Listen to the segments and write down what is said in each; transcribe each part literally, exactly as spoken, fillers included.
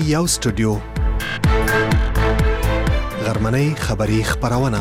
یو سټوډیو غرمنۍ خبری خبرونه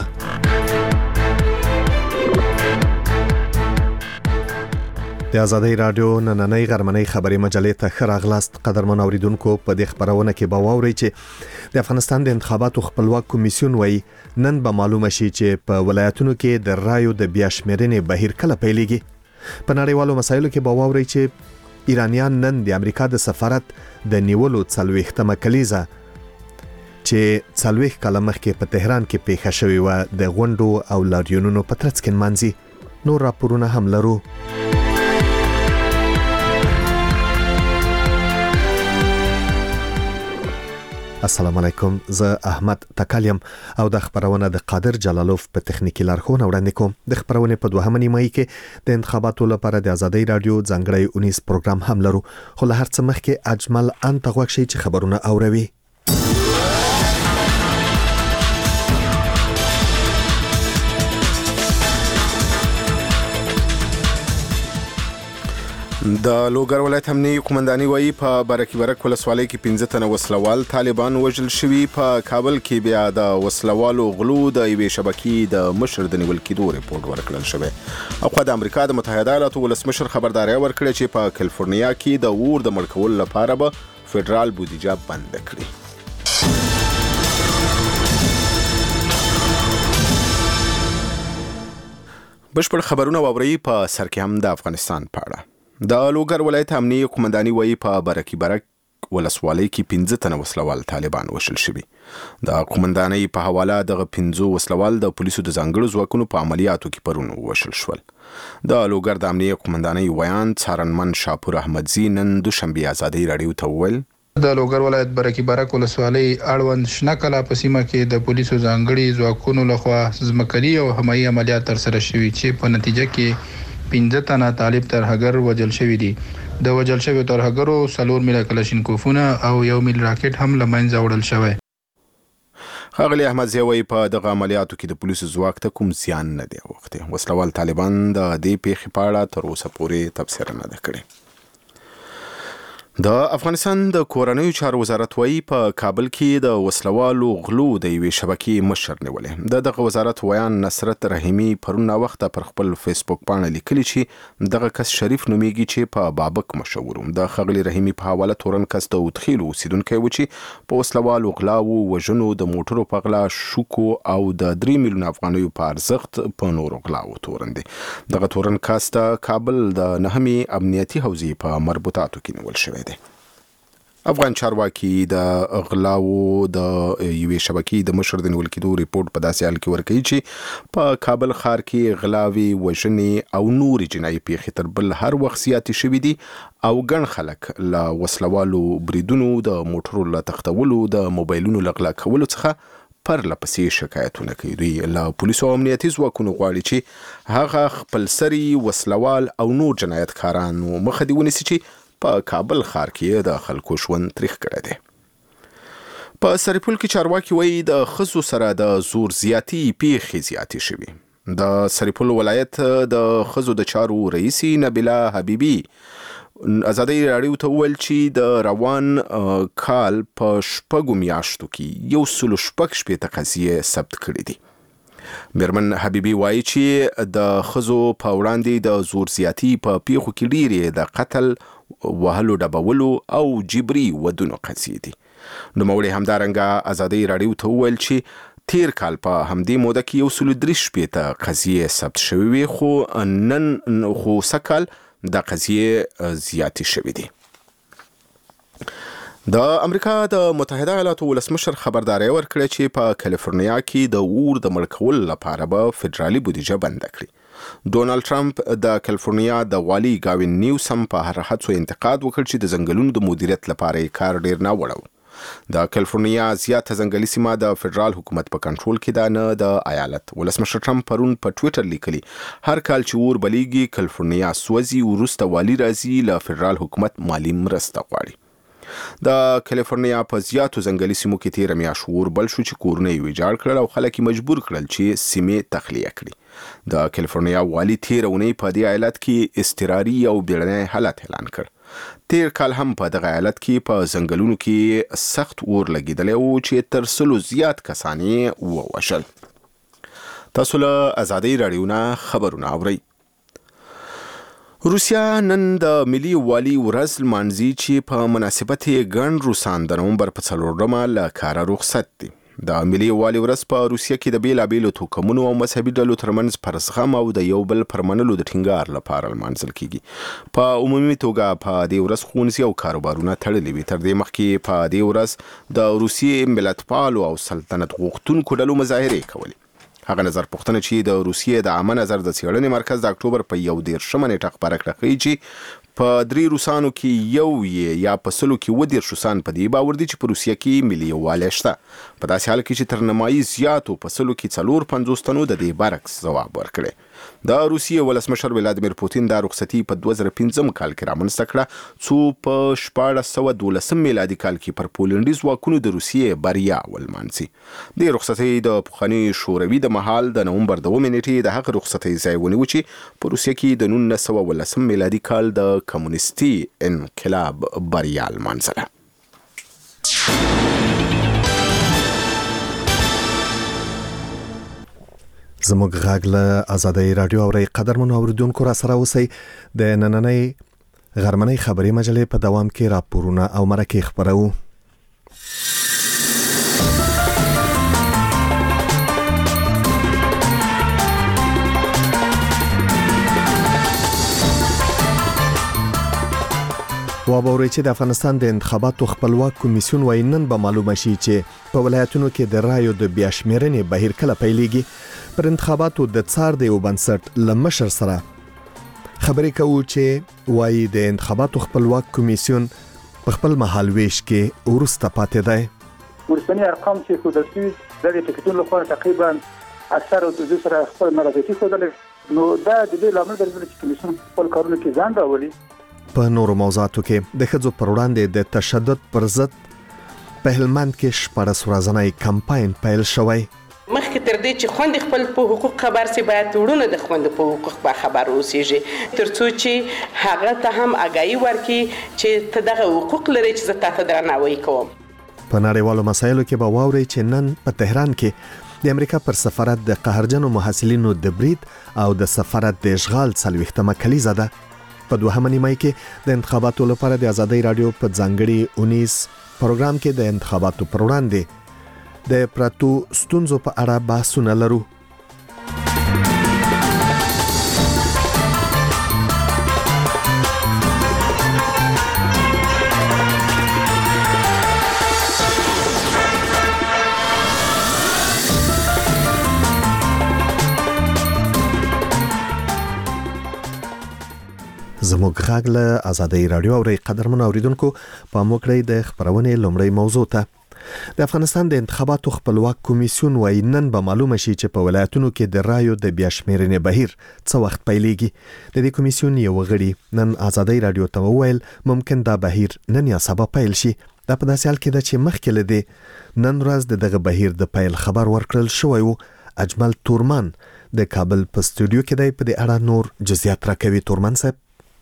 د آزادۍ رادیو نننۍ غرمنۍ خبری مجلې ته ښه راغلاست. قدرمن اوریدونکو، په دې خبرونه کې به واورئ چې د افغانستان د انتخاباتو خپلواک کمیسیون وایي نن به معلومه شي چې په ولایتونو کې د رایو د بیا شمیرنې بهیر کله پیلېږي. په نړیوالو مسایلو کې به واورئ چې ایرانیان نن د امریکا د سفارت د نیولو څلوېښتمه کلیزه چې څلوېښت کاله مخکې په تهران کې پیښه شوې وه د غونډو او لاریونونو په ترڅ کې نمانځي. نور راپورونه هم لرو. السلام علیکم، زه احمد تکالیم او د خبرونه د قادر جلالوف په تخنیکی لارښوونه وړاندې کوم. د خبرونه په دوهمه نیمایي کې د انتخاباتو لپاره د آزادۍ رادیو ځانګړی اونیز پروګرام هم لرو، خو له هر څه مخکې اجمل ان تغوښ شي چې خبرونه اوروي. د لوګر ولایت امنیه قومنداني وایي په برکی برک ولسوالۍ کې پنځه تنه وسلوال طالبان وژل شوي. په کابل کې بیا د وسلوالو غلو د یوې شبکې د مشر د نیول کېدو ریپورت ورکړل شوی. اخوا د امریکا د متحده ایالاتو ولسمشر خبرداری ورکړه چې په کالیفورنیا کې د اور د مړ کولو لپاره به فدرال بودیجه بند کړي. بشپړ خبرونه واورئ. په سر کې هم د افغانستان په اړه. د لوګر ولایت امنیه قومنداني وایي په برکی برک ولسوالۍ کې پنځه تنه وسلوال طالبان وژل شوي. د قومندانۍ په حواله دغه پنځه وسلوال د پولیسو د ځانګړو ځواکونو په عملیاتو کې پرون وژل شول. د لوګر د امنیه قومندانۍ ویان څارنمن شاپور احمدزي نن دوشنبه آزادۍ رادیو ته وویل د لوګر ولایت برکی برک ولسوالۍ اړوند شنه کلا په سیمه کې د پولیسو ځانګړي ځواکونو لخوا ځمکري او هوایي عملیات ترسره شوي چې په نتیجه کې پنځه تنه طالب ترهګر وژل شوي دي. د وژل شوي ترهګرو څلور میله کلاشینکوفونه او یو میل راکټ هم له منځه وړل شوی. ښاغلي احمدزي وایي په دغه عملیاتو کې د پولیسو ځواک ته کوم زیان نه دی اوښتی. وسلوال طالبان د دې پیښې په اړه تر اوسه پورې تبصره نه ده کړې. د افغانستان د کورنیو چارو وزارت وایي په کابل کې د وسلوالو غلو د یوې شبکې مشر نیولې. د دغه وزارت ویان نصرت رحیمي پرون وخته پر خپل فیسبوک باندې لیکلي چې دغه کس شریف نومیږي چې په بابک مشهور. د ښاغلي رحیمي په حواله تورن کس د وتخیلو اوسیدونکی و چې په وسلوالو غلاو، وژنو، د موټرو په غلا، شوکو او د درې میلیونه افغانیو په ارزښت په نورو غلاو تورن دی. دغه تورن کس د کابل د نهمې امنیتي حوزې په مربوطاتو کې نیول شوی. افغان چارواکي د غلاو د یوې شبکې د مشر د نیول کېدو ریپورت په داسې حال کې ورکوي چې په کابل ښار کې غلاوي، وژنې او نورې جنایي پیښې تر بل هر وخت زیاتې شوي دي او ګڼ خلک له وسلوالو بریدونو، د موټرو له تښتولو، د موبایلونو له غلا کولو څخه پرله پسې شکایتونه کوي. دوی له پولیسو او امنیتي ځواکونو غواړي چې هغه خپلسري وسلوال او نور جنایتکارانو مخه دې ونیسي چې په کابل ښار کې د خلکو ژوند تریخ کړی دی. په سرپل کې چارواکي وایي د ښځو سره د زور زیاتي پیښې زیاتې شوي. د سرپل ولایت د ښځو د چارو رئیسي نبیله حبیبي آزادۍ راډیو ته وویل چې د روان کال په شپږو میاشتو کې یو سلو شپږ شپېته قضیې ثبت کړي دي. میرمن حبیبي وایي چې د ښځو په وړاندې د زور زیاتي په پیښو کې ډېرې د قتل، وهلو، ډبولو او جبري ودونو قضیې دي. نوموړي همدارنګه آزادۍ راډیو ته وویل چې تیر کال په همدې موده کې یو سلو درې شپېته قضیې ثبت شوي وي، خو نن خو سږ کال دا قضیې زیاتې شوي دي. د امریکا د متحده ایالاتو ولسمشر خبرداری ورکړه چې په کالیفورنیا کې د اور د مړ کولو لپاره به فدرالي بودیجه بند کړي. ډونالد ټرمپ د کالیفورنیا د والي گاوین نیوسم په هر هڅو انتقاد وکړ چې د ځنګلونو د مدیریت لپاره یې کار ډیر نه وړو. د کالیفورنیا زیاته ځنګلي سیمه د فدرال حکومت په کنټرول کې ده، نه د ایالت. ولسمشر ټرمپ پرون په ټویټر لیکلي هر کال چې اور بلیږي کالیفورنیا سوځي، وروسته والي راځي له فدرال حکومت مالی مرسته غواړي. د کالیفورنیا په زیاتو ځنګلي سیمو کې تیره میاشت اور بل شو چې کورونه یې ویجاړ کړل او خلک یې مجبور کړل چې سیمې تخلیه کړي. د کالیفورنیا والي تیره اونۍ په دې ایالت کې اضطراري او بیړنی حالت اعلان کړ. تیر کال هم په دغه ایالت کې په ځنګلونو کې سخت اور لګیدلی و چې تر سلو زیات کسان یې ووژل. تاسو له ازادۍ راډیو نه خبرونه اورئ. روسیا نن د ملي والي ورځ لمانځي چې په مناسبت یې ګڼ روسان د نومبر په څلورمه له کاره رخصت دي. د ملي والي ورځ په روسیه کې د بیلابیلو توکمونو او مذهبي ډلو ترمنځ پر زغم او د یو بل پر منلو د ټینګار لپاره لمانځل کیږي. په عمومي توګه په دې ورځ ښوونځي او کاروبارونه تړلي وي. تر دې مخکې په دې ورځ د روسیې ملتپالو او سلطنت غوښتونکو ډلو مظاهرې کولې. هغه نظر پوښتنه چې د روسیې د عامه نظر د څېړنې مرکز د اکتوبر په یو دېرشمه نیټه خپره کړه ښیي چې په درې روسانو کې یو یې یا په سلو کې اووه دېرش روسان په دې باور دي چې په روسیه کې ملي یووالی شته. په داسې حال کې چې تر نیمایي زیاتو په سلو کې څلور پنځوس تنو د دې برعکس ځواب ورکړی. د روسیې ولسمشر ولادیمیر پوتین دا رخصتي په دوه زره پنځم کال کې رامنځته کړه څو په شپاړس سوه دولسم میلادي کال کې پر پولنډي ځواکونو د روسیې بریا ولمانځي. د رخصتي د پخواني شوروي د مهال د نومبر دومې نیټې د هغه رخصتي ځای ونیو چې په روسیه کې د نولس سوه ولسم میلادي کال د کمونیستي انقلاب بریا لمانځله. زموږ غږ له ازادۍ راډیو اورئ. قدرمنو اوریدونکو را سره اوسئ. د نننۍ غرمنۍ خبري مجلې په دوام کې راپورونه او مرکې خپرو. وابوري چې د افغانستان د انتخاباتو خپلواک کمیسیون وايي نن به معلومه شي چې په ولایتونو کې د رایو د بیاشمیرنې بهیر کله پیلېږي. پر انتخاباتو د څار د یو بنسټ له مشر سره خبرې کوو چې وايي د انتخاباتو خپلواک کمیسیون په خپل مهال ویش کې ورسته پاتې دی. ورسنی ارقام چې ښودل شوي د ټکټونو لپاره تقریبا اکثر د سره خپل مرافقي ښودل، نو دا د دې لامل ګرځي چې کمیسیون خپل کارونه کې ځان راولي. په نورو موضوعاتو کې د ښځو پر وړاندې د تشدد پر ضد په هلمند کې شپاړس ورځنی کمپاین پیل شوی. مخکې تر دې چې خوند خپل په حقوق خبر سي باید وړونه د خوند په حقوق په خبر اوسېږي، ترڅو چې هغه ته هم آگاهي ورکړي چې ته دغه حقوق لري چې زه تاسو درناوی کوم. په نړیوالو مسایلو کې به واورئ چې نن په تهران کې د امریکا پر سفارت د قهرجنو محصلینو د برید او د سفارت د اشغال څلوېښتمه کلیزه ده. په دوهمه نیمه کې د انتخاباتو لپاره د ازادۍ راډیو په ځانګړي اونیز پروګرام کې د انتخاباتو پر وړاندې د پراتو ستونزو په اړه بحثونه لرو. زموږ غږ له ازادۍ راډیو اورئ. قدرمنو اوریدونکو پام وکړئ د خبرونې لومړی موضوع ته. د افغانستان د انتخاباتو خپلواک کمیسیون وايي نن به معلومه شي چې په ولایتونو کې د رایو د بیاشمیرنې بهیر څه وخت پیلېږي. د دې کمیسیون یو غړي نن ازادۍ راډیو ته وویل ممکن دا بهیر نن یا سبا پیل شي. دا په داسې حال کې ده چې مخکې له دې نن ورځ د دغه بهیر د پیل خبر ورکړل شوی و. اجمل تورمان د کابل په استودیو کې دی، په دې اړه نور جزئیات راکوي. تورمان صاحب.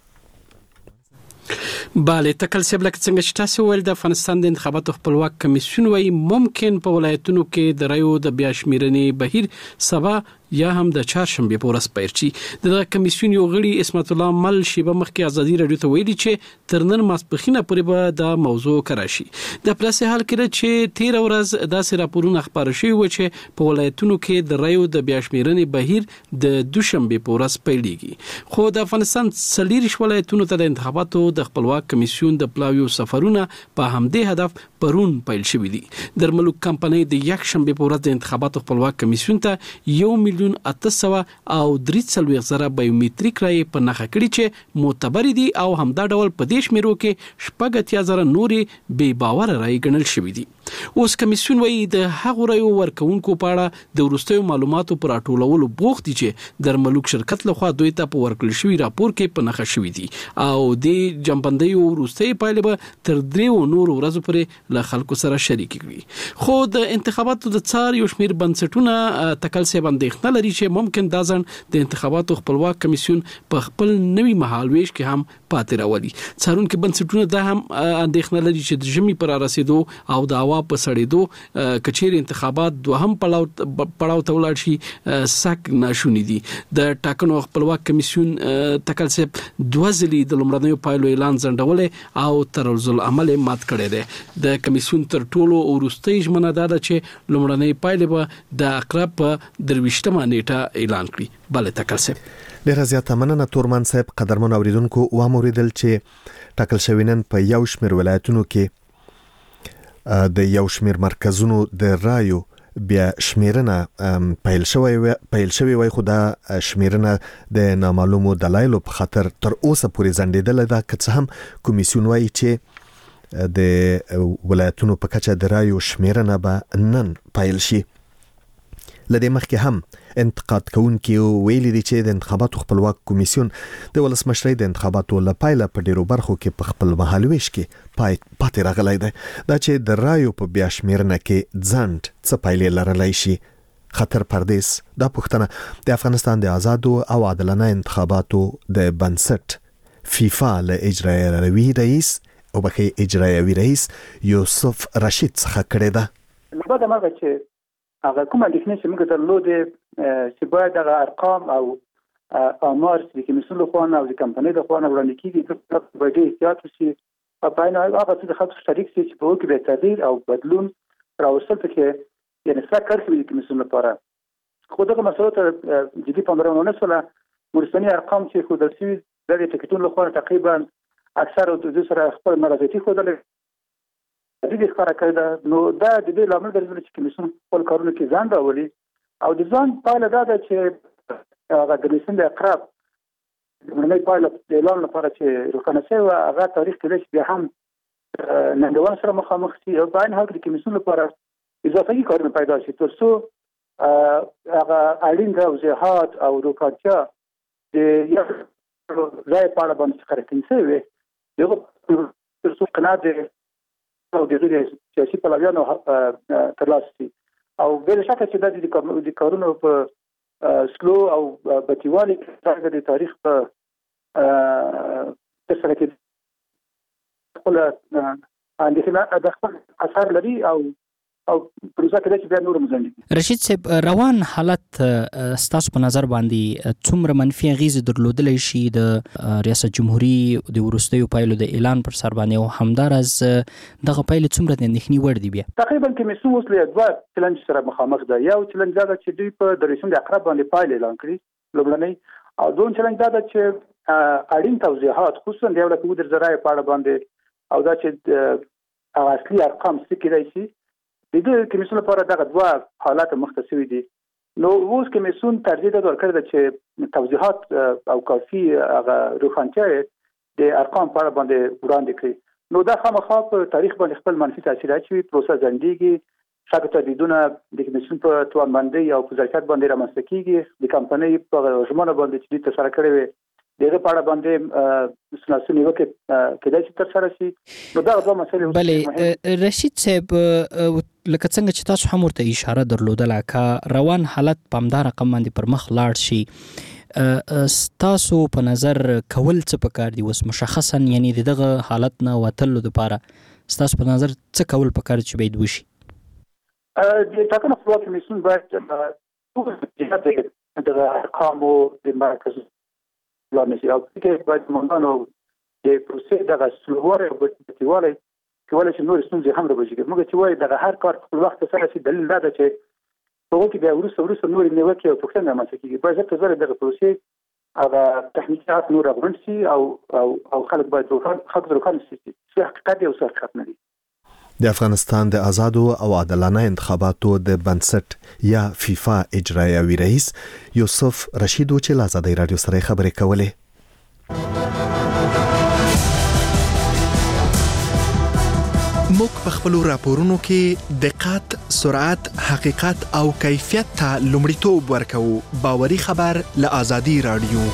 بله تکل سیب لکه څنګه چې تاسو ویل د افغانستان د انتخاباتو خپلواک کمیسیون وايي ممکن په ولایتونو کې د رایو د بیاشمیرنې بهیر سبا یا هم د چهارشنبه په ورځ پیل شي. د کمیسیون یو غړي اسمت الله مل شیبه مخکې ازادي راډیو ته ویلي چې تر نن ماسپښینه پورې به د موضوع کراشي. د پلاسې حال کې چې تیر ورځ داسې راپورونه خبر شوي و چې په ولایتونو کې د رایو د بیاشمیرنې بهیر د دوشنبه په ورځ پیلېږي. خو د افغانستان څلوېښت ولایتونو ته د انتخاباتو د خپلواک کمیسیون د پلاویو سفرونه په همدې هدف پرون پیل شوي دي. درملو کمپنۍ د یک شنبه په ورځ د انتخاباتو خپلواک کمیسیون ته یو میلیون اته سوه او درې څلوېښت زره بایومټریک رایې په نښه کړي چې معتبر دي او همدا ډول په دې شمیرو کې شپږ اتیا زره نورې بې باوره رایې ګڼل شوي دي. اوس کمیسیون وایي د هغو رایو ورکونکو په اړه د وروستیو معلوماتو پر راټولولو بوخت دي چې د ملوک شرکت لخوا دوی ته په ورکړل شوی راپور کې په نښه شوی دي او د جنبندۍ وروستي پایلې به تر دریو نورو ورځو پورې له خلکو سره شریک کړي. خو د انتخاباتو د څار یو شمیر بنسټونه تکل سي باندې خنل لري چې ممکن دا ځن د انتخاباتو خپلواک کمیسیون په خپل نوي مهالويش کې هم پاتې راولي. څارونکو بنسټونه دا هم اندېښنه لري چې د ژمي پر رسیدو او د هوا په سړېدو کچېر انتخابات دوهم پړاو ته ولاړ شي سک ناشونی دي. د ټاکنو خپلواک کمیسیون تکل سي دوه ځلې د لومړنیو پایلو اعلان ځنډولې او طرز العمل مات کړی دی. د کمیسیون تر ټولو وروستۍ ژمنه ده چې لومړنۍ پایلې به د اقرب په درویشتمه نیټه اعلان کړي. بل تکل سي ډیره زیاته مننه تورمن صاحب. قدرمن اوریدونکو و موریدل چې ټاکل شوی نن په یو شمیر ولایتونو کې د یو شمیر مرکزونو د رایو بیا شمیرنه پیل شوی پیل شوی وای خو دا شمیرنه د نامعلومو دلایلو په خاطر تر اوسه پورې ځنډیدل ده که څه هم کمیسیون وایي چې د ولایتونو په کچه د رایو شمیرنه به نن پیل شي. لدې مخکې هم انتقاد کوونکي ویلي دي چې د انتخاباتو خپلواک کمیسیون د ولسمشرۍ د انتخاباتو لپاره په ډیرو برخو کې په خپل مهالويش کې پای پاتې راغلی دی. دا چې د رایو په بیا شمیرنه کې ځنډ څه پایلې لرلی شي. خطر پردیس دا پوښتنه د افغانستان د آزادو او عادلانه انتخاباتو د بنسټ فیفا له اجرایوي رئیس او بخي اجرایوي رئیس یوسف رشید څخه کړې ده. نو دا مګه چې هغه کومه اندېښنې چې موږ درلودې چې باید هغه ارقام او آمار چې د کمیسیون له خوا نه او د کمپنۍ له خوا نه وړاندې کېږي باید احتیاط وشي او په عین حال هغه څه د خلکو شریک شي چې په هغو کې به تغییر او بدلون راوستل پکې یعنې څه کار کوي د کمیسیون لپاره. خو دغه مسلو ته جدي پاملرنه ونه شوله. وروستني ارقام چې ښودل شوي دا د ټکټونو له خوا تقریبا اکثر د دوی سره خپل نارضایتي ښودلې دې ښکاره کړې ده. نو دا د دې لامل ګرځي چې کمیسیون خپل کارونو کې ځان راولي او د ځان پایله دا ده چې هغه د کمیسیون د اقرب لومړنۍ پایله د اعلان لپاره چې روښانه شوې وه هغه تاریخ کېدای شي بیا هم ننګونو سره مخامخ شي او په عین حال کې د کمیسیون لپاره اضافي کارونه پیدا شي تر څو هغه اړین توضیحات او روښانتیا د یو ځای په اړه باندې څخه راټینګ شوی وي دغه تر څو قناعت او د غیر سیاسي پلویانو ترلاسه شي او بل شکه چې د د کارونو په سلو او بتیوالي کې د تاریخ په تسره کې خپل اندېښنه د خپل اثر لري او او پروسه کې چې بیا نور مزنډي. رشید صاحب روان حالت ستاسو په نظر باندې څومره منفي اغیزې درلودلی شي د ریاست جمهوریت د وروستیو پایلو د اعلان پر سر باندې او همدارز دغه پایلې څومره د اندېښنې وړ دي؟ بیا تقریبا کمیسیون اوس له دوه چلنج سره مخامخ ده. یو چلنج دا چې دوی په دریشم د اقرب باندې پایلې اعلان کړي لومړنۍ او دوم چلنج دا چې اړین توضیحات خصوصا د یو لکه د ذرایع په اړه باندې او دا چې اصلي ارقام څه کېدای شي د دې کمیسیون لپاره دغه دوه حالات مختص شوي دي. نو اوس کمیسیون ترجیح ده ورکړې ده چې توضیحات او کافي هغه روښانتیا د ارقام په اړه باندې وړاندې کړي. نو دا خامخا په تاریخ باندې خپل منفي تاثیر اچوي. پروسه ځنډېږي، شک تردیدونه د کمیسیون په توانمندۍ او په ظرفیت باندې رامنځته کېږي. د کمپنۍ په ژمنه باندې چې دوی ترسره کړې وي دغه په اړه باندې سناسو نیوکه کېدای شي تر سره شي. نو دا دوه مسلې. بلې رشید صاحب لکه څنګه چې تاسو هم ورته اشاره درلودله که روان حالت په همدا رقم باندې پر مخ لاړ شي ستاسو په نظر کول څه پکار دي اوس مشخصا یعنی دغه حالت نه وتلو لپاره ستاسو په نظر څه کول پکار چې باید وشي؟ د ټاکنو خپلواک کمیسیون باید ټول د ارقامو د مرکز لامل او کې باید مونږ نو د پروسې د غسلواره او بتیواله کولای شي نور ستونزې هم راوځي. موږ چې وایي د هر کار خپل وخت سره شي دلیل دا ده چې په وګړي بیا ورسره ورسره نور نیوکه او پوښتنه رامنځته کیږي. باید څه زره د پروسې هغه تخنیکات نور غوړن شي او او او خلک باید خلک روکان شي چې حقیقت او حقیقت نه دي. د افغانستان د آزادو او عادلانه انتخاباتو د بنسټ یا فیفا اجرایوي رئیس یوسف رشید چې له آزادۍ رادیو سره خبرې کولې. موږ په خپلو راپورونو کې دقت، سرعت، حقیقت او کیفیت ته لومړیتوب ورکوو. باوري خبر له آزادي رادیو.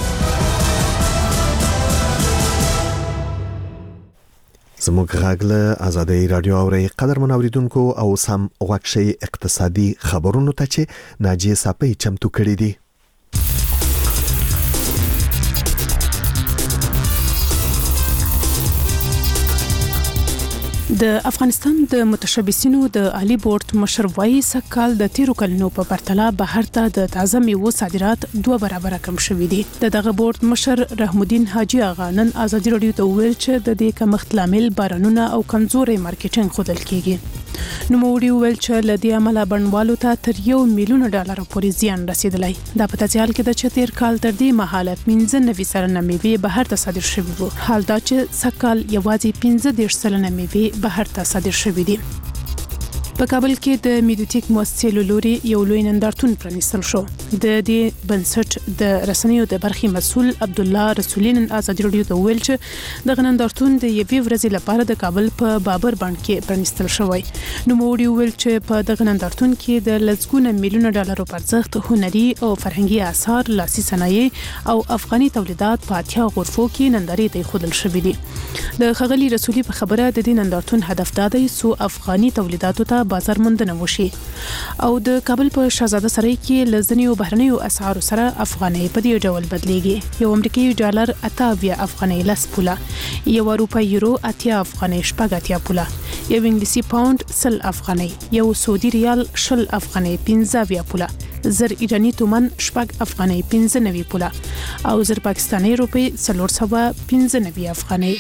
زموږ غږ له آزادي رادیو اوري. قدرمن اوریدونکو او سم غوښشي اقتصادي خبرونو ته چې ناجیه صاحب چمتو کړی دي. د افغانستان د متشبثینو د عالی بورډ مشر وایي سکهال د تیرو کلونو په پرتله بهر ته د تازه میوو صادرات دوه برابر کم شوي دي. د دغه بورډ مشر رحم الدین حاجی آغا نن آزادي رادیو ته ویل چې د دې کمښت لامل بارانونه او کمزوري مارکیټینګ خودل کیږي. نو موړي ویل چې لدی عمله بڼوالو ته تر یو میلیون ډالر پورې زیان رسیدلی. دا په تاسیال کې د چتیر کال تر دې مهاله پنځه نوي سلنه میوې بهر ته صادر شوي وو. حال دا چې سکهال یوازې پنځه دېرش سلنه میوې بهر ته صادر شوي دي. په کابل کې د میډوتیک مؤسسې لوري یو لوی نندارتون پرانیستل شو. د دې بنسټ د رسنیو د برخې مسؤل عبد الله رسولین آزادي رادیو ته ویل چې د نندارتون د یوې ورځې لپاره د کابل په بابر بانک کې پرانیستل شوی. نو موړي ویل چې په دغه نندارتون کې د لسګونه میلیونه ډالرو په ارزښت هنري او فرهنګي آثار، لاسي صنایع او افغاني تولیدات په اتیا غرفو کې نندارې ته ایښودل شوي دي. د ښاغلي رسولي په خبره د دې نندارتون هدف دا دی څو افغاني تولیداتو ته بازار موندنه وشي او د کابل په شاهزاده سرای کې لزنیو بهرنیو اسعارو سره افغاني په دې ډول بدلېږي. یو امریکایي ډالر اتاویا افغاني لس پوله، یو اروپایي یورو اتیا افغاني شپږ اتیا پوله، یو انګلیسي پاوند سل افغاني، یو سعودي ریال شل افغاني پنځه اویا پوله، زر ایرانی تومن شپږ افغاني پنځه نوي پوله او زر پاکستاني روپی څلور سوه پنځه نوي افغاني.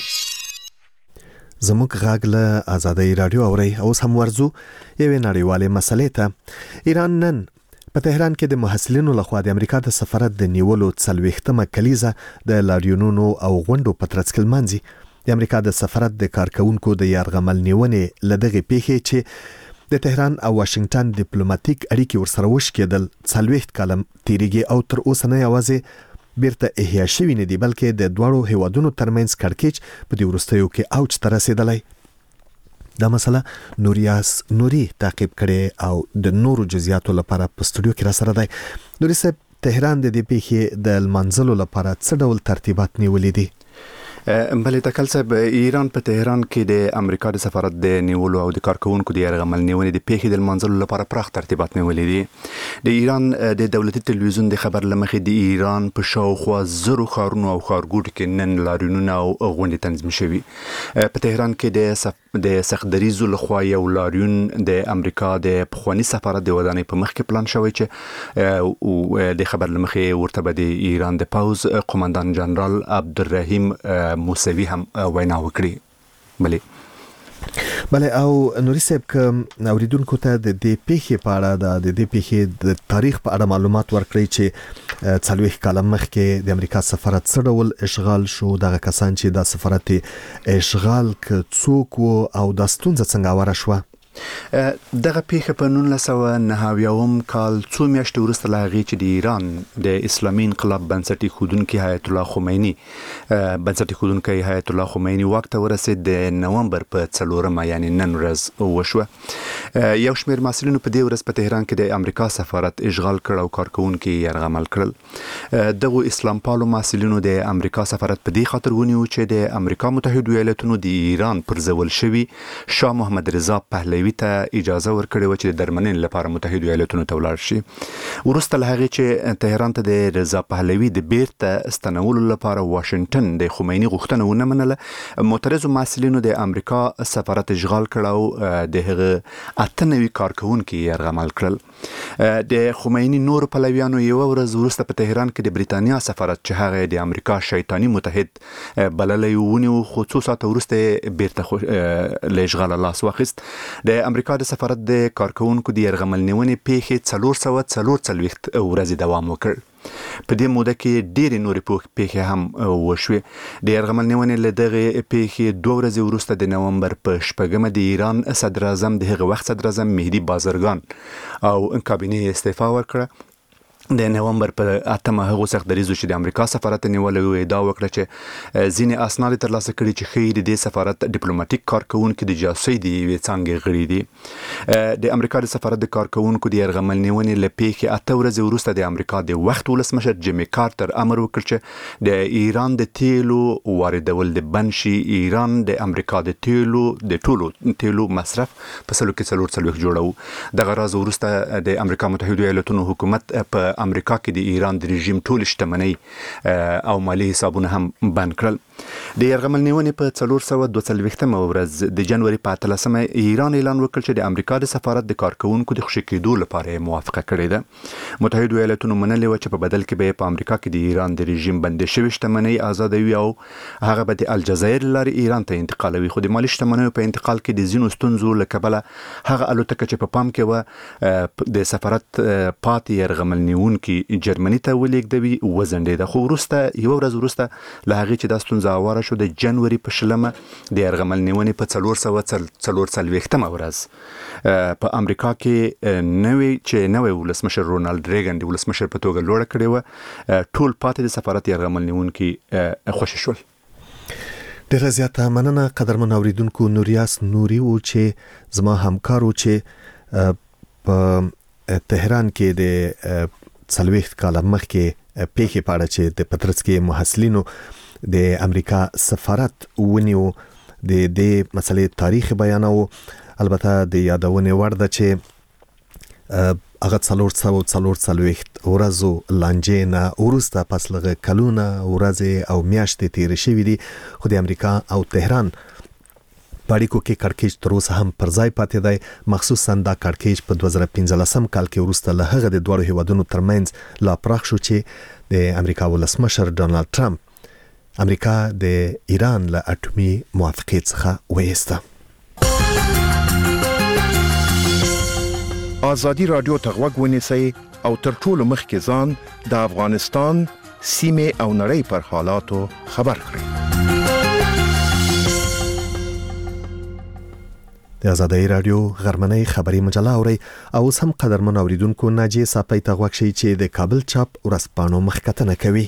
زموږ غږ له آزادي رادیو اوري. اوس هم ورزو یوې نړیوالې مسلې ته. ایران نن په تهران کې د محصلینو لخوا د امریکا د سفارت د نیولو څلوېښتمه کلیزه د لاریونونو او غونډو په ترڅ کې لمانځي. د امریکا د سفارت د کارکونکو د یرغمل نیونې له دغې پیښې چې د تهران او واشنگټن ډیپلوماټیک اړیکې ورسره وشکېدل څلوېښت کاله تیریږي او تر اوسه نه یوازې بیرته احیا شوي نه دي بلکې د دواړو هیوادونو ترمنځ کړکېچ په دې وروستیو کې اوج ته رسېدلی. دا مسله نوریاس نوري تعقیب کړي او د نورو جزئیاتو لپاره په سټوډیو کې را سره دی. نوري صاحب، تهران د دې پیښې د لمانځلو لپاره څه ډول ترتیبات نیولي دي؟ بلې تکل صاحب، ایران په تهران کې د امریکا د سفارت د نیولو او د کارکونکو د یرغمل نیونې د پیښې د لمانځلو لپاره پراخ ترتیبات نیولي دي. د ایران د دولتي تلویزیون د خبر لمخې د ایران په شاوخوا زرو ښارونو او ښارګوټو کې نن لاریونونه او غونډې تنظیم شوي. په تهران کې د سف... د سختدریزو لخوا یو لاریون د امریکا د پخواني سفارت د ودانۍ په مخ کې پلان شوی چې د خبر لمخې ورته به د ایران د پوز قومندان جنرال عبدالرحیم موسوي هم وینا وکړي. بلې بله او نوري صاحب، که اوریدونکو ته د دې پیښې په اړه د دې پیښې د تاریخ په اړه معلومات ورکړي چې څلوېښت کاله مخکې د امریکا سفارت څه ډول اشغال شو، دغه کسان چې دا سفارت اشغال ک څوک وو او دا ستونزه څنګه اوره شوه؟ دغه پیښه په نولس سوه نهه اویاوم کال څو میاشتې وروسته له هغې چې د ایران د اسلامي انقلاب بنسټ ایښودونکي حیات الله خمیني بنسټ ایښودونکی حیات الله خمیني واک ته ورسېد د نومبر په څلورمه یعنې نن ورځ وشوه. یو شمېر محصلینو په دې ورځ په تهران کې د امریکا سفارت اشغال کړ او کارکوونکي یرغمل کړل. دغو اسلام پالو محصلینو د امریکا سفارت په دې خاطر ونیو چې د امریکا متحدو ایالتونو د ایران پرځول شوي شاه محمد رضا پهلوي ته اجازه ورکړې و چې د درمنې لپاره متحدو ایالتونو ته ولاړ شي. وروسته له هغې چې تهران ته د رضا پهلوي د بیرته ستنولو لپاره واشنګټن د خمیني غوښتنه ونه منله، معترضو محصلینو د امریکا سفارت اشغال کړ او د هغه اته نوي کارکوونکي یرغمل کړل. د خمیني نورو پلویانو یوه ورځ وروسته په تهران کې د بریتانیا سفارت چې هغه د امریکا شیطاني متحد بللی ونیو، خو څو ساعته وروسته بیرته له اشغاله لاس واخیست. د امریکا د سفارت د کارکوونکو د یرغمل نیونې پیښې څلور سوه څلور څلوېښت ورځې دوام وکړ. په دې موده کې ډېرې نورې پیښې هم وشوې. د یرغمل نیونې له دغې پیښې دوه ورځې وروسته د نومبر په شپږمه د ایران صدر اعظم د هغه وخت صدر اعظم مهدي بازرګان او کابینې استعفا ورکړه. د نومبر په اتمه هغه سخت دریزو چې د امریکا سفارت نیولې وې دا وکړه چې ځینې اسناد ترلاسه کړي چې خیر د سفارت ډیپلوماټیک کارکونکو د جاسوسي دی وې څنګه غړي دي د امریکا د سفارت د کارکونکو د يرغمل نیونې لپیخي اته ورځې وروسته د امریکا د وخت ولسمشر جیمی کارتر امر وکړ چې د ایران د تیلو واردول د بنشي ایران د امریکا د تیلو د ټولو تیلو مصرف په سلو کې څلور څلويخ جوړو د غراز وروسته د امریکا متحده ایالاتونو حکومت په امریکا کې د ایران د رژیم ټول شتمنۍ او مالی حسابونه هم بند کړل. د يرغمل نیونې په څلور سوه دوه څلوېښتمه ورځ د جنوري په اتلسمه ایران اعلان وکړ چې د امریکا د سفارت د کارکونکو د خوشي کېدو لپاره موافقه کړې ده. متحده ایالاتونو منلې و چې په بدل کې به په امریکا کې د ایران د رژیم بندي شوی شتمنۍ آزادوي او هغه به د الجزایر لارې ایران ته انتقالوي. خو د مالی شتمنیو په انتقال کې د زینو ستونزو له کبله هغه الوتکه چې په پام کې و د سفارت پاتې يرغمل نیونکي جرمني ته ولېږدوي وزنډېده. خو وروسته یو ورځ وروسته له هغې چې دا ستونزه هواره شو د جنوري په شلمه د يرغمل نیونې په څلور سوه څلور څلوېښتمه ورځ په امریکا کې نوې چې نوې ولسمشر رونالد ریګن د ولسمشر په توګه لوړه کړې وه ټول پاتې د سفارت يرغمل نیونکي خوشي شول. ډیره زیاته مننه قدرمن اوریدونکو. نوریاس نوري و چې زما همکار و چې په تهران کې د څلوېښت کاله مخکې پیښې په اړه چې د پطرس کې محصلینو د امریکا سفارت ونیو د دې مسلې تاریخ بیانو. البته د یادونې وړ ده چې هغه څلور سوه څلور څلوېښت ورځو لانجې نه وروسته پس لږ کلونه ورځې او میاشتې تېرې شوې دي خو د امریکا او تهران په اړیکو کې کړکېچ تر اوسه هم پر ځای پاتې دی. مخصوصا دا کړکېچ په دوه زره پنځلسم کال کې وروسته له هغه د دواړو هیوادونو ترمنځ لا پراخ شو چې د امریکا ولسمشر ډونالد ټرمپ امریکا د ایران له اټومي موافقې څخه وایسته. آزادی رادیو ته غوږ ونیسئ او تر ټولو مخکې ځان د افغانستان سیمې او نړۍ پر حالاتو خبر کړئ. د آزادۍ رادیو غرمنۍ خبري مجله اوري او اوس هم قدرمن اوریدونکو ناجیه صاحب ته غوښ شي چې د کابل چاپ ورځپاڼو مخکتنه کوي.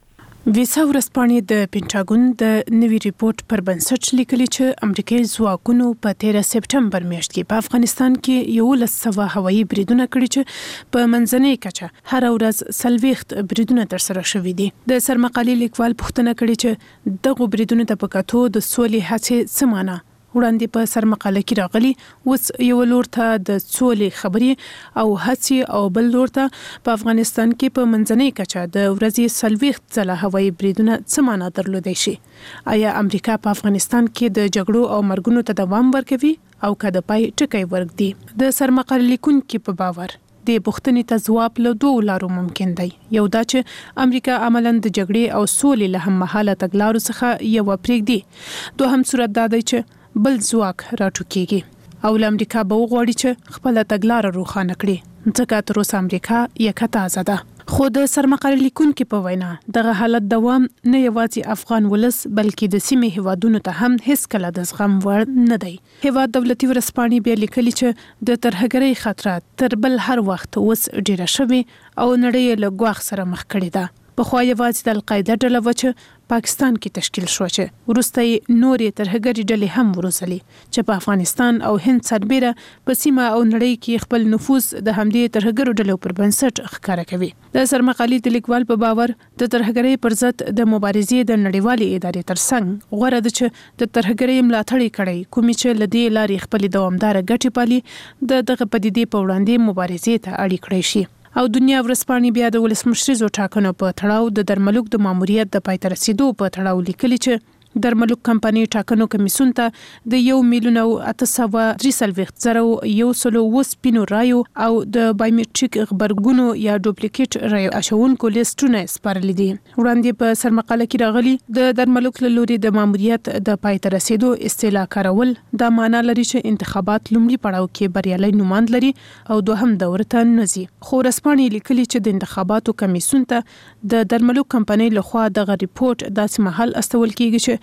ویسا ورځپاڼې د پینټاګون د نوي ریپورت پر بنسټ لیکلي چې امریکایي ځواکونو په تیره سپټمبر میاشت کې په افغانستان کې یولس سوه هوایي بریدونه کړي چې په منځنۍ کچه هر ورځ څلوېښت بریدونه ترسره شوي دي. د سرمقالې لیکوال پوښتنه کړې چې دغو بریدونو ته په کتو د سولې هڅې څه معنی وړاندې په سرمقاله کې راغلي. اوس یو لور ته د سولې خبرې او هڅې او بل لور ته په افغانستان کې په منځنۍ کچه د ورځې څلوېښت ځله هوایي بریدونه څه معنا درلودای شي؟ آیا امریکا په افغانستان کې د جګړو او مرګونو ته دوام ورکوي او که د پای ټکی ورږدي؟ د سرمقاله لیکونکي په باور د پوښتنې ته ځواب له دوه لارو ممکن دی. یو دا چې امریکا عملاً د جګړې او سولې له هممهاله تګلارو څخه یو پرېږدي. دوهم صورت دا دی چې بل ځواک راټوکېږي او له امریکا به وغواړي چې خپله تګلاره روښانه کړي ځکه تر اوسه امریکا یکه تازه ده. خو د سرمقاله لیکونکي په وینا دغه حالت دوام نه یوازې افغان ولس بلکې د سیمې هیوادونو ته هم هیڅکله د زغم وړ نه دی. هیواد دولتي ورځپاڼې بیا لیکلي چې د ترهګرۍ خطرات تر بل هر وخت اوس ډیره شوې او نړۍ له ګواښ سره مخ کړې ده. پخوا یوازې د القاعده ډله وه چې پاکستان کې تشکیل شو چې وروسته یې نورې ترهګرې ډلې هم وروزلې چې په افغانستان او هند سربیره په سیمه او نړۍ کې خپل نفوذ د همدې ترهګرو ډلو پر بنسټ ښکاره کوي. د سرمقالې د لیکوال په باور د ترهګرۍ پر ضد د مبارزې د نړیوالې ادارې ترڅنګ غوره ده چې د ترهګرۍ ملاتړ کړي کومې چې له دې لارې خپلې دوامداره ګټې پالي د دغه پدیدې په وړاندې مبارزې ته اړ کړی شي. او دنیا ورځپاڼې بیا د ولسمشریزو ټاکنو په تړاو د درملوک د ماموریت د پای ته رسیدو په تړاو لیکلي چې درملوک کمپنۍ ټاکنو کمیسیون ته د یو میلیون او اته سوه درې څلوېښت زره یو سلو اووه سپینو رایو او د بایومټریک غبرګونو یا ډوپلیکیټ رایو اچونکو لیسټونه سپارلي دي. وړاندې په سرمقاله کې راغلي د درملوک له لوري د ماموریت د پای ته رسیدو اصطلاح کارول دا معنا لري چې انتخابات لومړي پړاو کې بریالي نوماند لري او دوهم دور ته نزي. خو رسپانې لیکلي چې د انتخاباتو کمیسیون ته د درملوک کمپنۍ لخوا دغه ریپورت داسې مهال استول کیږي چې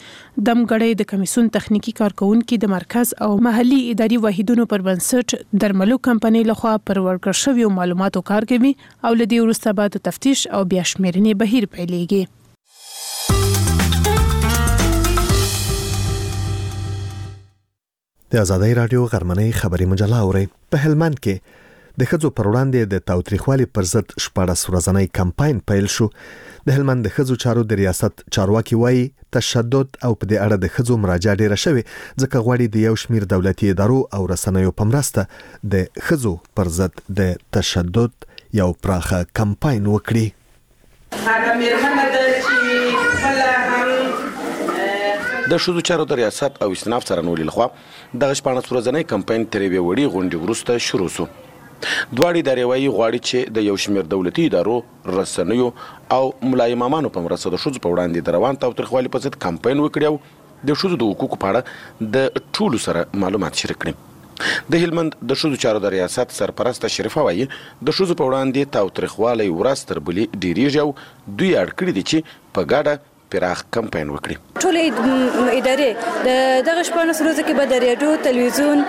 دمګړی د کمیسون تخنیکی کارکونکو د مرکز او محلي اداري واحدونو پر بنسټ درملو کمپنۍ لخوا پر ورکړ شوی معلوماتو کار کوي او لدی وروسته بعد تفتیش او بیا شمیرنې بهیر پیلېږي. د آزادۍ رادیو غرمنۍ خبري مجله اوري. په هلمند کې د خځو پر وړاندې د تاوتریخوالي پر ضد شپږ ورځنی کمپاین پیل شو. د هلمند د خځو چارو د ریاست چارواکي وایي تشدد او په دې اړه د خځو مراجعه ډیره شوې، ځکه غواړي د یو شمیر دولتي ادارو او رسنیو په مرسته د خځو پر ضد د تشدد یو پراخه کمپاین وکړي. هغه میرمنه ده چې خپله هم د ښځو چارو د ریاست او استناف څارنوالۍ لخوا دغه شپاړس ورځنی کمپاین تر یوې وړې غونډې وروسته شروع شو. دواړې ادارې وایي غواړي چې د یو شمېر دولتي ادارو، رسنیو او ملا امامانو په مرسته د ښځو په وړاندې د روان تاوتریخوالي په ضد کمپاین وکړي او د ښځو د حقوقو په اړه د ټولو سره معلومات شریک کړي. د هلمند د ښځو چارو د ریاست سرپرسته شریفه وایي د ښځو په وړاندې تاوتریخوالی ورځ تر بلې ډیریږي او دوی اړ کړي دي چې په ګډه پراخ کمپاین وکړي. ټولې ادارې د دغه شپاړس ورځو کې به د ریډیو، تلویزیون،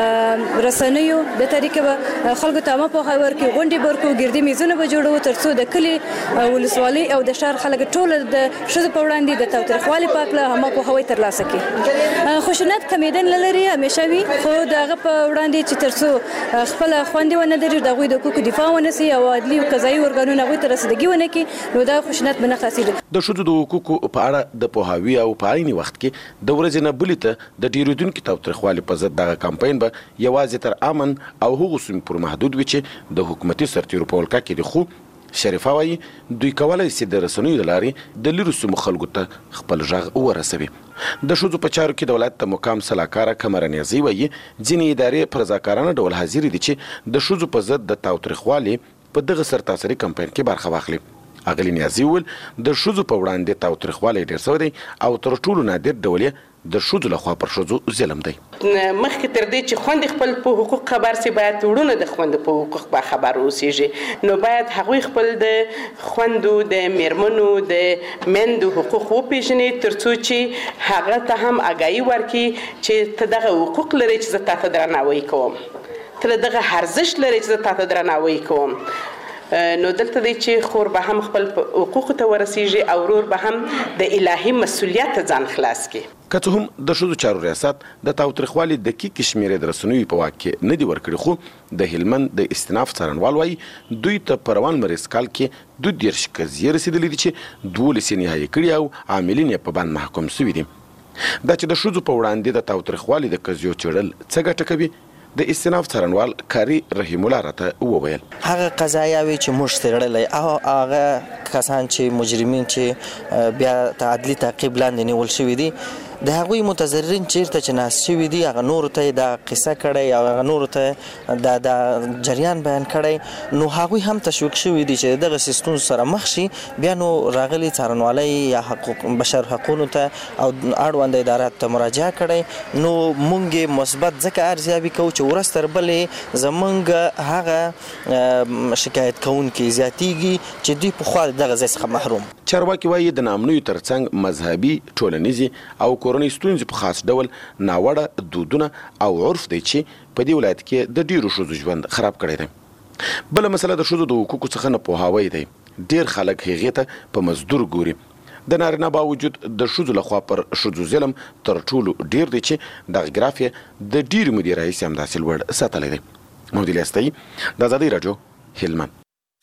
رسنیو د طریقې به خلکو ته عامه پوهاوی ورکړي، غونډې به ورکړو، ګردي میزونه به جوړو تر څو د کلي، ولسوالۍ او د ښار خلک ټول د ښځو په وړاندې د تاوتریخوالي په هکله عامه پوهاوی ترلاسه کړي. خشونت کمیدن نه لري، همیشه وي، خو د هغه په وړاندې چې تر څو خپله خوندې ونه دري، د هغوی د حقوقو دفاع ونه سي او عدلي او قضایي ارګانونه هغوی ته رسیدګي ونه کړي، نو دا خشونت به نه خلاصېږي. د ښځو د حقوقو په اړه د پوهاوي او په عیني وخت کې د ورځې نه بلې ته د ډیریدونکي تاوتریخوالي په ضد دغه کمپاین به یوازې تر امن او هغو سیمو پورې محدود وي چې د حکومتي سرتیرو په ولکه کې دي. خو شریفه وایي دوی کولی سي د رسنیو د لارې د لیرو سیمو خلکو ته خپل غږ ورسوي. د ښځو په چارو کې د ولایت د مقام سلاکاره قمر نیازي وایي ځینې ادارې په رضاکارانه ډول حاضر دي چې د ښځو په ضد د تاوتریخوالي په دغه سرتاسري کمپاین کې برخه واخلي. اغلی نیازي وویل د ښځو په وړاندې تاوتریخوالی ډېر شوی دی او تر ټولو نادر ډول یې د ښځو لخوا پر ښځو ظلم دی. مخکې تر دې چې خویندې خپل په حقوق خبر سي باید وروڼه د خویندو په حقوق به خبر اوسېږي، نو باید هغوی خپل د خویندو، د میرمنو، د میندو حقوق وپېژني تر څو چې هغه ته هم آګاهي ورکړي چې ته دغه حقوق لرې چې زه تا ته درناوی کوم، ته دغه ارزښت لرې چې زه تا ته درناوی کوم. نو دلته دی چې خور به هم خپل حقوقو ته ورسیږي او ورور به هم د الهي مسؤلیت ځان خلاص کړي. که څه هم د ښځو چارو ریاست د تاوتریخوالي دقیق شمیرې د رسنیو په واک کې نه دي ورکړي، خو د هلمند د استناف څارنوال وایي دوی ته په روان مریض کال کې دوه دېرش قضیې رسېدلې دي چې دولس یې نهایي کړي او عاملین یې په بند محکوم شوي دي. دا چې د ښځو په وړاندې د تاوتریخوالي د قضیو څېړل څه ګټه کوي، د استناف څارنوال کاری رحیم الله راته وویل. هغه قضایاوي چې موږ څېړلې او هغه کسان چې مجرمین چې بیا تعدیلي تعقیب لاندې نیول شوي دي، د هغوی متضررین چیرته چې ناست شوي دي هغه نورو ته دا قصه کړی او هغه نورو ته دا د جریان بیان کړی، نو هغوی هم تشویق شوي دي چې دغه ستونزو سره مخ شي. بیا نو راغلي څارنوالۍ یا حقوق بشر حقونو ته او اړونده ادارات ته مراجعه کړی، نو موږ یې مثبت ځکه ارزیابي کوو چې ورځ تر بلې زموږ هغه شکایت کوونکي زیاتیږي چې دوی پخوا دغه ځای څخه محروم. چارواکي وایي د ناامنیو ترڅنګ مذهبي، ټولنیزې او کورنۍ ستونزې په خاص ډول ناوړه دودونه او عرف دی چې په دې ولایت کې د ډیرو ښځو ژوند خراب کړی دی. بله مسله د ښځو د حقوقو څخه نه پوهاوی دی. ډیر خلک هغې ته په مزدور ګوري. د نارینه باوجود د ښځو لخوا پر ښځو ظلم تر ټولو ډیر دی چې دغه ګراف یې د ډیرې مودې راهیسې همداسې لوړ ساتلی دی. محمد الیاستایي، د ازادۍ راډیو، هلمند.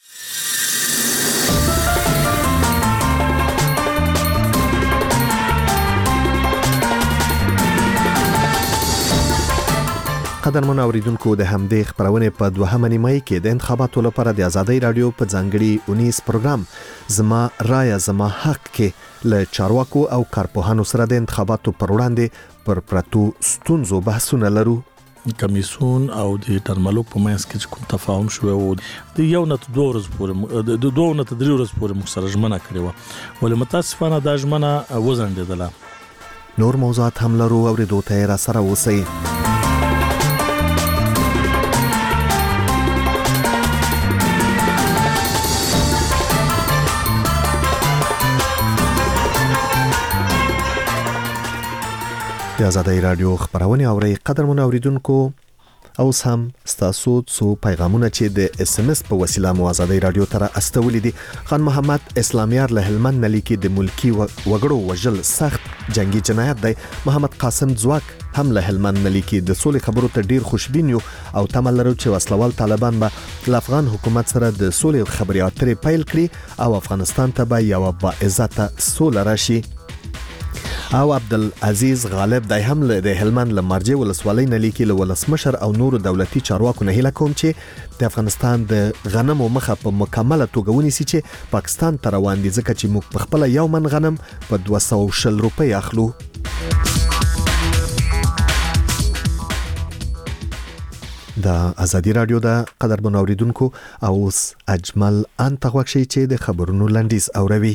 قدرمن اوریدونکو، د همدې خبرونه په دوهمه نیمه کې د انتخاباتو لپاره د ازادۍ رادیو په ځانګړي اونیز پروګرام زما رایه زما حق کې له چارواکو او کارپوهانو سره د انتخاباتو پر وړاندې پر پرتو ستونزو بحثونه لرو. کمیسون او د درملو په منځ کې چې کوم تفاهم شو او د یو نه دوه ورځې پورې د دوه نه درې ورځې پورې موږ سره ژمنه کړې وه، ولې متاسفانه دا ژمنه وځنډېدله. نور موضوعات هم لرو، اورېدو ته یې راسره اوسئ. د ازادۍ رادیو خبرونه اوري قدرمن اوریدونکو اوس هم ستاسو څو پیغامونه چې د اس ام اس په وسیله مو ازادۍ رادیو ته استولې دي. خان محمد اسلامیار له هلمند نلیکي د ملکی وګړو وجل سخت جنگي جنایت دی. محمد قاسم ځواک هم له هلمند نلیکي د سولې خبرو ته ډیر خوشبین یو او تمل لرو چې وسلوال طالبان به له افغان حکومت سره د سولې خبرې اترې پیل کړي او افغانستان ته به یو با عزت سوله راشي. او عبدالعزیز غالب دای هم له هلمند لمرجه ولسوالۍ نلیکي له ولسمشر او نور دولتي چارواکو نه هیله کوم چې د افغانستان د غنمو مخه په مکمله توګه ونیسي چې پاکستان ته روان دي ځکه چې موږ په خپل یو من غنم په دوه سوه او شل روپۍ اخلو. د ازادي رادیو د قدرمن اوریدونکو او اوس اجمل انت غوښی چې د خبرونو لنډیز اوروي.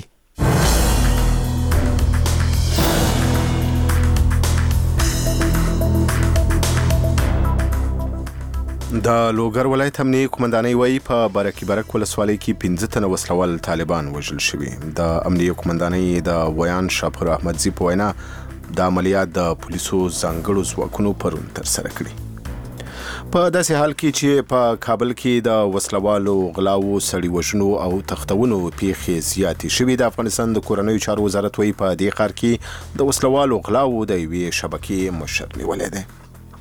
د لوګر ولایت امنیه قومندانۍ وایي په برکی برک ولسوالۍ کې پنځه تنه وسلوال طالبان وژل شوي. د امنیه قومندانۍ د ویان شاپور احمدزي په وینا د عملیات د پولیسو ځانګړو ځواکونو پرون ترسره کړي. په داسې حال کې چې په کابل کې د وسلوالو غلاو سړي وژنو او تختونو پیښې زیاتې شوي. د افغانستان د کورنیو چارو وزارت وایي په دې ښار کې د وسلوالو غلاو د یوې شبکې مشر نیولی دی.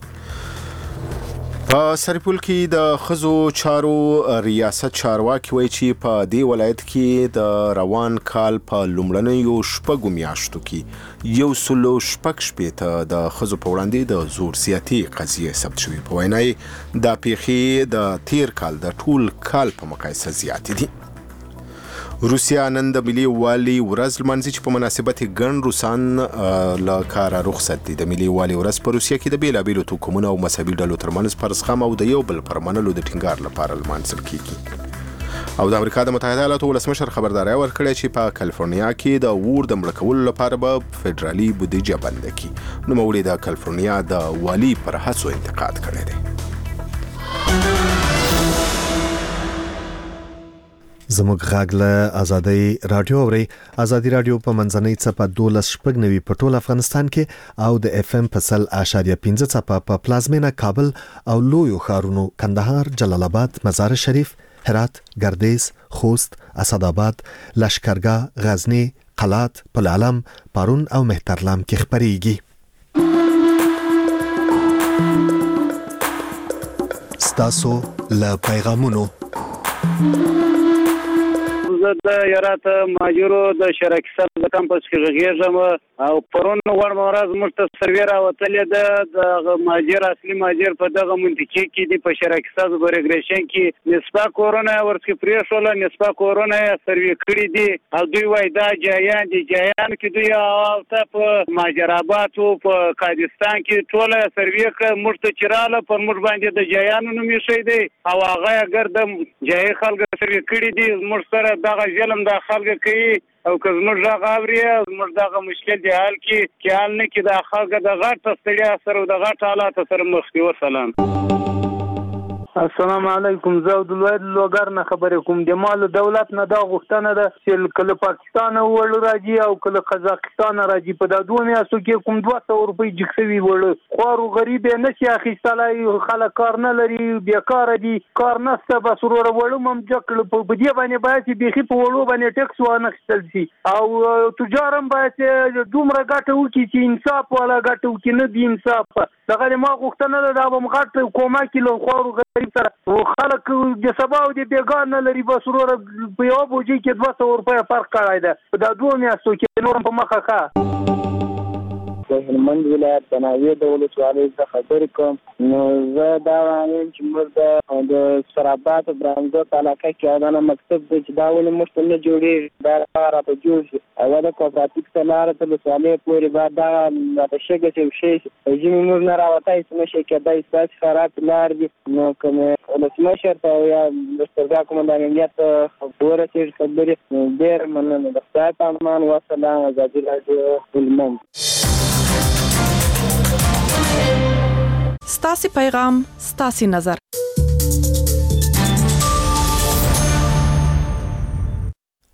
په سرپل کې د خزو چارو ریاست چارواکي وایي چې په دې ولایت کې د روان کال په لومړنیو شپږو میاشتو کې یو سلو شپږ شپېته د خزو په وړاندې د زور زیاتې قضیې ثبت شوي. په وینا یې دا پیښې د تیر کال د ټول کال په مقایسه زیاتې دي. روسیا نن د ملي والي ورځ لمانځي چې په مناسبت ګڼ روسان له کاره رخصت دي. د ملي والي ورځ په روسیا کې د بیلابیلو توکمونو او مذهبي ډلو ترمنځ پر زغم او د یو بل پر منلو د ټینګار لپاره لمانځل کیږي. او د امریکا د متحده ایالاتو ولسمشر خبرداری ورکړې چې په کالیفورنیا کې د اور د مړه کولو لپاره به فدرالي بودیجه بنده کړي. نوموړي د کالیفورنیا د والي پر هڅو انتقاد کړی دی. زموږ غږ له ازادۍ رادیو اوري. ازادي رادیو په منځنۍ څپه دولس شپږ نوي په ټول افغانستان کې او د اف ام په سل اشاریه پنځه څپه په پلازمینه کابل او لویو ښارونو کندهار، جلال آباد، مزار شریف، هرات، ګردیز، خوست، اسداباد، لشکرګاه، غزنی، قلات، پل علم، پارون او مهترلام کې خبريږي. ستاسو له پیغامونو د یارات ماجرو د شرکت د کمپس کې غږیږم او پرون غوړ مرز مرته سرویر او تلې د ماجر اصلي ماجر په دغه منطقه کې دی په شرکت د برګریشن کې نسبه کورونا ورته پریښول نسبه کورونا سروي کړی دی او دوی وای دا جایان دي جایان کې دوی او ته په ماجرابات او په کاردستان کې ټول سروي ک مرته چراله پر مر باندې د جایانو نوم شي دی او هغه اگر د جای خلک سروي کړی دی مر سره دغه ظلم د خلک کوي او که زموږ دغه اوري زموږ دغه مشکل دی حال کې کې حال نه کې د خلک د غټ ستړیا سره د غټ حالات سره مخ کې. وسلام. السلام علیکم. زه د لوید لوګر نه خبرې کوم. د مال دولت نه دا غوښتنه ده چې کله پاکستان ول راځي او کله قزاقستان راځي په د دوه میاشتو کې کوم دوه سوه روپۍ جکسوي ول خو غریب نه شي اخیستلای خلک کار نه لري بیکاره دي کار نشته بس ورور ول مم جکل په دې باندې باید بيخي په ولو باندې ټیکس وانه خپل شي او تجارم باید دومره ګټه وکړي چې انصاف ولا ګټه وکړي نه دی انصاف. دغه ما غوښتنه ده د مغټ کومه کیلو خو سره او خلک د سبا او د بیګان نه لري بس ورور په یو بوجي کې دوه سوه روپۍ فرق کړای ده دا دوه میاشتو کې نور په مخه ښه. د هلمند ولایت د ناوې د ولسوالۍ څخه خبرې کوم. نو زه دا وایم چې موږ د سرابات برانځوت علاقه کې دا مکتب دی چې دا ولې موږ ته نه جوړېږي دا کار راته جوړ شي او د کوپراتیف ته لاره تر ولسوالۍ پورې باید دا راته شګه چې شي ژمي موږ نه راوتی څه نشي کېدای ستاسې خراب لار دي. نو که مې ولسمشر ته یا دفترګاه قومندان امنیت ته ورسېږي خبرې ډېر مننه. د خدای په امان. وسلام. ازادي راډیو هلمند. ستاسو پیغام ستاسو نظر.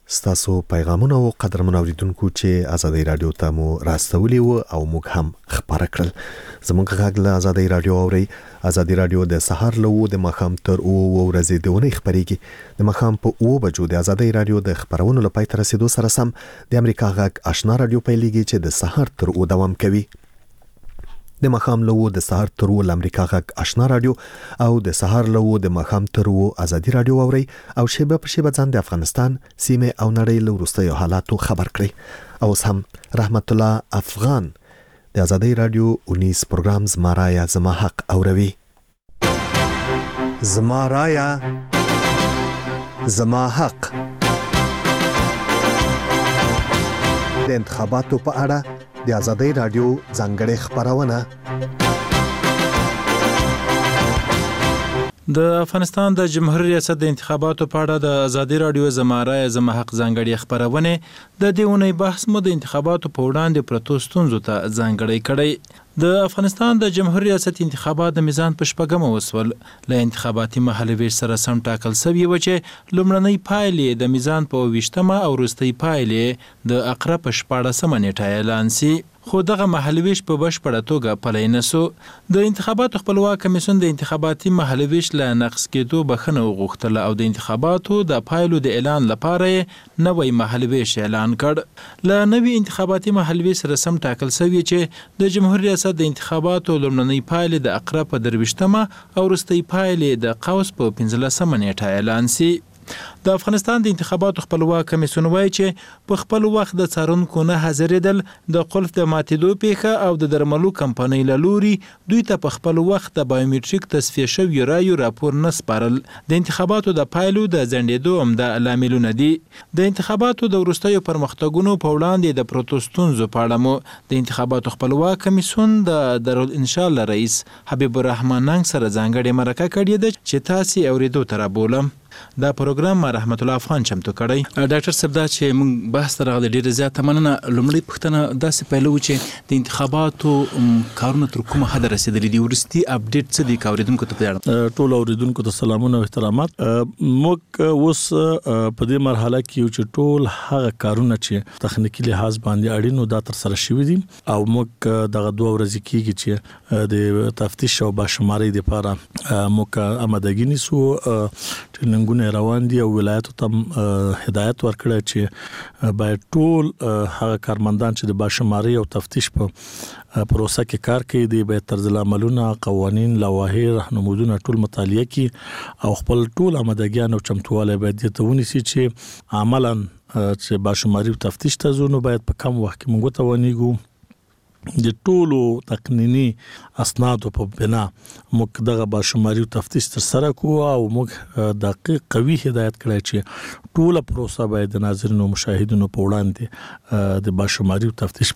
ستاسو پیغامونه او قدرمن اوریدونکو چې ازادي رادیو ته مو راستولي وو او موږ هم خبره کړل. زموږ غږ له ازادي رادیو اوري. ازادي رادیو د سحر له وو د مخام تر او ورځې دونه خبريږي. د مخام په او بجو د ازادي رادیو د خبرونو لپاره تر رسیدو سره سم د امریکا غږ آشنا رادیو پیلېږي چې د سحر تر او دوام کوي. د مخام له وو د سحر تر او امریکا غږ آشنا رادیو او د سحر له وو د مخام تر او ازادي رادیو اوري او شیبه په شیبه ځان د افغانستان سیمه او نړۍ له وروستیو حالاتو خبر کړي. او هم رحمت الله افغان د ازادي رادیو اونیس پروګرام زما رایا زما حق اوروي. زما رایا زما حق د انتخاباتو په اړه د ازادي رادیو ځانګړې خبرونه. د افغانستان د جمهوریت ریاست د انتخاباتو په اړه د ازادي رادیو زما رای زما حق ځانګړې خبرونه د دې اونۍ بحث مو د انتخاباتو په وړاندې پروتو ستونزو ته ځانګړې کړی. د افغانستان د جمهوریت ریاست انتخابات د میزان په شپږمه وسول له انتخاباتي محلویش سره سم ټاکل شوی و چې لومړنۍ پایلې د میزان په ویشتمه او وروستۍ پایلې د اقرب په شپاړسمه نیټه اعلان شي. خو دغه محلویش په بشپړه توګه پلی نه سو. د انتخاباتو خپلواک کمیسیون د انتخاباتي محلویش له نقض کېدو بخښنه وغوښتله او د انتخاباتو د پایلو د اعلان لپاره نوی محلویش اعلان کړ. له نوي انتخاباتي محلویش سره سم ټاکل شوی چې د جمهوریت ریاست د انتخاباتو لومړنۍ پایلې د اقرب په درویشتمه او وروستۍ پایلې د قوس په پنځلسمه نیټه اعلان شي. د افغانستان د انتخاباتو خپلواک کمیسیون وایي چې په خپل وخت د څارونکو نه حاضرېدل د قلف د ماتېدو پیښه او د درملو کمپنۍ له لوري دوی ته په خپل وخت د بایومټریک تصفیه شوي رایو راپور نه سپارل د انتخاباتو د پایلو د ځنډېدو عمده لاملونه دي. د انتخاباتو د وروستیو پرمختګونو په وړاندې د پروتو ستونزو په اړه مو د انتخاباتو خپلواک کمیسیون د دارالانشا له رئیس حبیب الرحمن ننګ سره ځانګړې مرکه کړې ده چې تاسې اورېدو ته رابولم. دا پروګرام رحمت الله افغان چمتو کړی. ډاکټر صاحب دا چې موږ بحث ته راغلي ډېره زیاته مننه. لومړی پوښتنه داسې پیل وه چې د انتخاباتو کارونه تر کومه حده رسېدلي دي؟ وروستي اپډیټ څه دی که اورېدونکو ته په دې اړه؟ ټولو اورېدونکو ته سلامونه او احترامات. موږ اوس په دې مرحله کې یو چې ټول هغه کارونه چې تخنیکي لحاظ باندې اړین دا ترسره شوي دي او موږ دغه دوه ورځې کېږي چې د تفتیش او باشمارۍ دپاره موږ امادګي نیسو. ټریننګونه روان دي او ولایتو ته هدایت ورکړی چې باید ټول هغه کارمندان چې د باشمارۍ او تفتیش په پروسه کې کار کوي دی باید طرزالعملونه، قوانین، لوایح، راهنمودونه ټول مطالعه کړي او خپل ټول آمادګیان او چمتووالی باید دې ته ونیسي چې عملاً چې باشماري او تفتیش ته ځو نو باید په کم وخت کې موږ وتوانیږو د ټولو تقنینی اسنادو په بنا موږ دغه باشماري او تفتیش تر سره کوو او موږ دقیق قوي هدایت کړی چې ټوله پروسه باید د ناظرینو او مشاهدینو په وړاندې د باشماري او تفتیش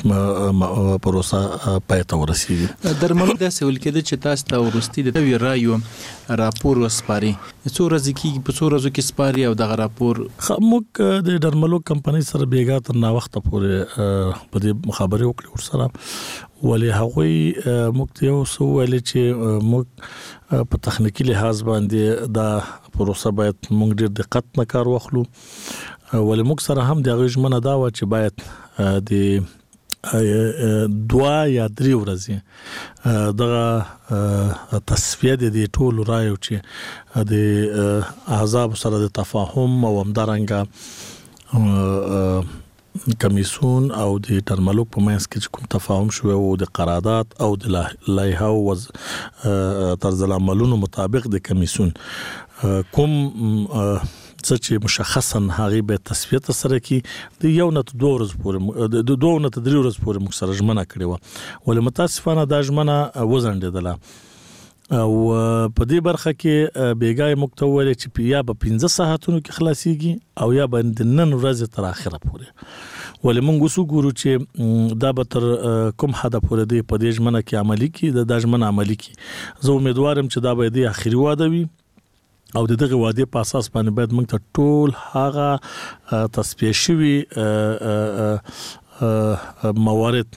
پروسه پای ته ورسیږي. درملو داسې ویل کېده چې تاسو ته وروستي د نوي رایو راپور وسپاري. څو ورځې کېږي په څو ورځو کې سپاري او دغه راپور؟ موږ د درملو کمپنۍ سره بیګا تر ناوخته پورې په دې مخابرې وکړې ورسره ولی هغوی موږ ته یو څه ویل چې موږ په تخنیکي لحاظ باندې دا پروسه باید موږ ډېر دقت نه کار واخلو ولی موږ سره هم د هغوی ژمنه دا وه چې باید د دوه یا درې ورځې دغه تصفیه د دې ټولو رایو چې د احزابو سره د تفاهم او همدارنګه کمیسیون او د ټرملوک په منځ کې کوم تفاهم شو او د قرارداد او د لایحه او طرزالعملونو مطابق د کمیسیون کوم څه چې مشخصا هغه به تصفیه سره کې د یو نه دوه ورځې پورې د دوه نه درې ورځې پورې موږ سره ژمنه کړې وه ولې متاسفانه دا ژمنه وځنډېدله او په دې برخه کې بیګای موږ ته وویل چې یا به پنځه ساعتونو کې خلاصيږي او یا به د نن ورځې تر اخره پورې ولې موږ وسو ګورو چې دا به تر کوم حد پورې دی په دې ژمنه کې عملی کې د ژمنه عملی کې زه امیدوارم چې دا به د اخري واده وي او دغه وعده په اساس باندې باید موږ ته ټول هغه تصفیه شوی موارد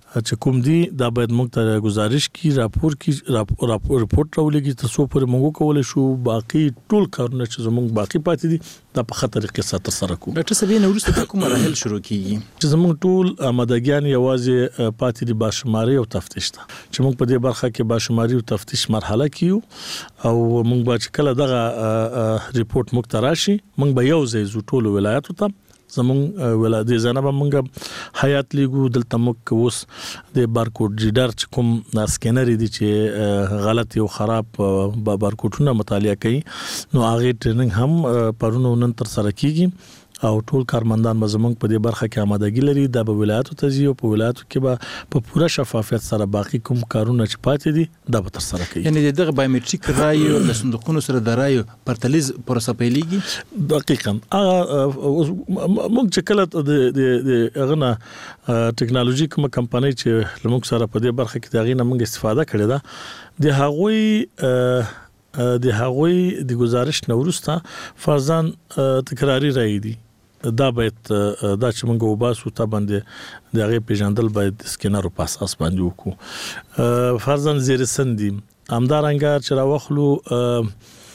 چې کوم دي دا باید موږ ته گزارش کی راپور کی راپور رپورت راولېږي تر څو پورې موږ کولای شو باقي ټول کارونه چې زموږ باقي پاتې دي دا په خطر کې ساتل سره کوو. ډاکټر صاحب نو ورسته کوم مراحل شروع کیږي چې زموږ ټول آمادګیان یوازې پاتې دي باشماري او تفتیش ته چې موږ په دې برخه کې باشماري او تفتیش مرحله کیو او موږ به چې کله دغه ریپورت موږ ته راشي موږ به یو ځای زو ټول ولایتو ته زمون ولادي زنه موږ حیات لیګو دلته موږ اوس د بارکوډ ریډر چې کوم سکینر دي چې غلط او خراب بارکوډونه مطالعه کوي نو هغه ټریننګ هم پرونو نن تر سره کیږي او ټول کارمندان به زمونږ په دې برخه کې آمادګي لري د به ولایتو ته ځي او په ولایتو کې به په پوره شفافیت سره باقي کوم کارونه چې پاتې دي دا به تر سره کوي. یعنی دغه بایومټریک رایو د صندوقونو سره د رایو پرتلیز پروسه پیلېږي. دقیقاً هغه موږ چې کله د هغه ټکنالوژي کوم کمپنۍ چې موږ سره په دې برخه کې د هغې نه موږ استفاده کړې ده د هغوی د هغوی د گزارش نه وروسته فرضاً تکراری رایې دي دا باید دا چې موږ وباسو ته باندې د هغه پیژندل باید سکینر په اساس باندې وکړو. فرضاً زیر سندي همدارنګه چې راوخلو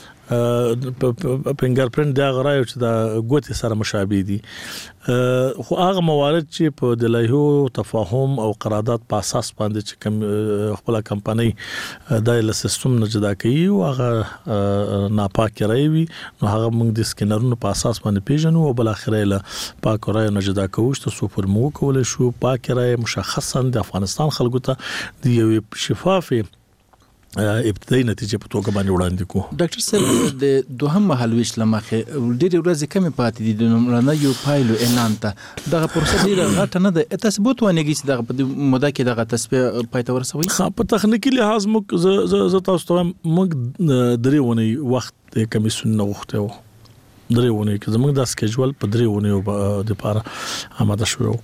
فنګر پرینټ دا غرايو چې دا ګوتې سره مشابه دي خو هغه موارد چې په دلایو تفاهم او قرارداد په اساس باندې چې کوم خپل کمپنۍ د ل سیستم نه جدا کوي او هغه ناپاک راوي نو هغه موږ د سکینرونو په اساس باندې پیژنو او بل اخره له پاک راي نه جدا کوو چې سوپر مو کول شو پاک راي مشخصا د افغانستان خلکو ته د یو شفافه ابتدایي نتیجه په توګه باندې وړاندې کو. ډاکټر صاحب د دوهم مهالويش لمخه ډېر ورځې کمې پاتې دي د نمرانه یو پایلو اعلان ته دغه پروسه ډیره غټه نه ده تاسو بوت ونګی چې دغه په موده کې دغه تصفیه پاتې ورسوي. خا په تخنیکی لحاظ موږ ز تاسو ته موږ درې ونی وخت کمیسیون نه وخته و درې ونی کې زموږ د سکیجول په درې ونی د پاره آماده شو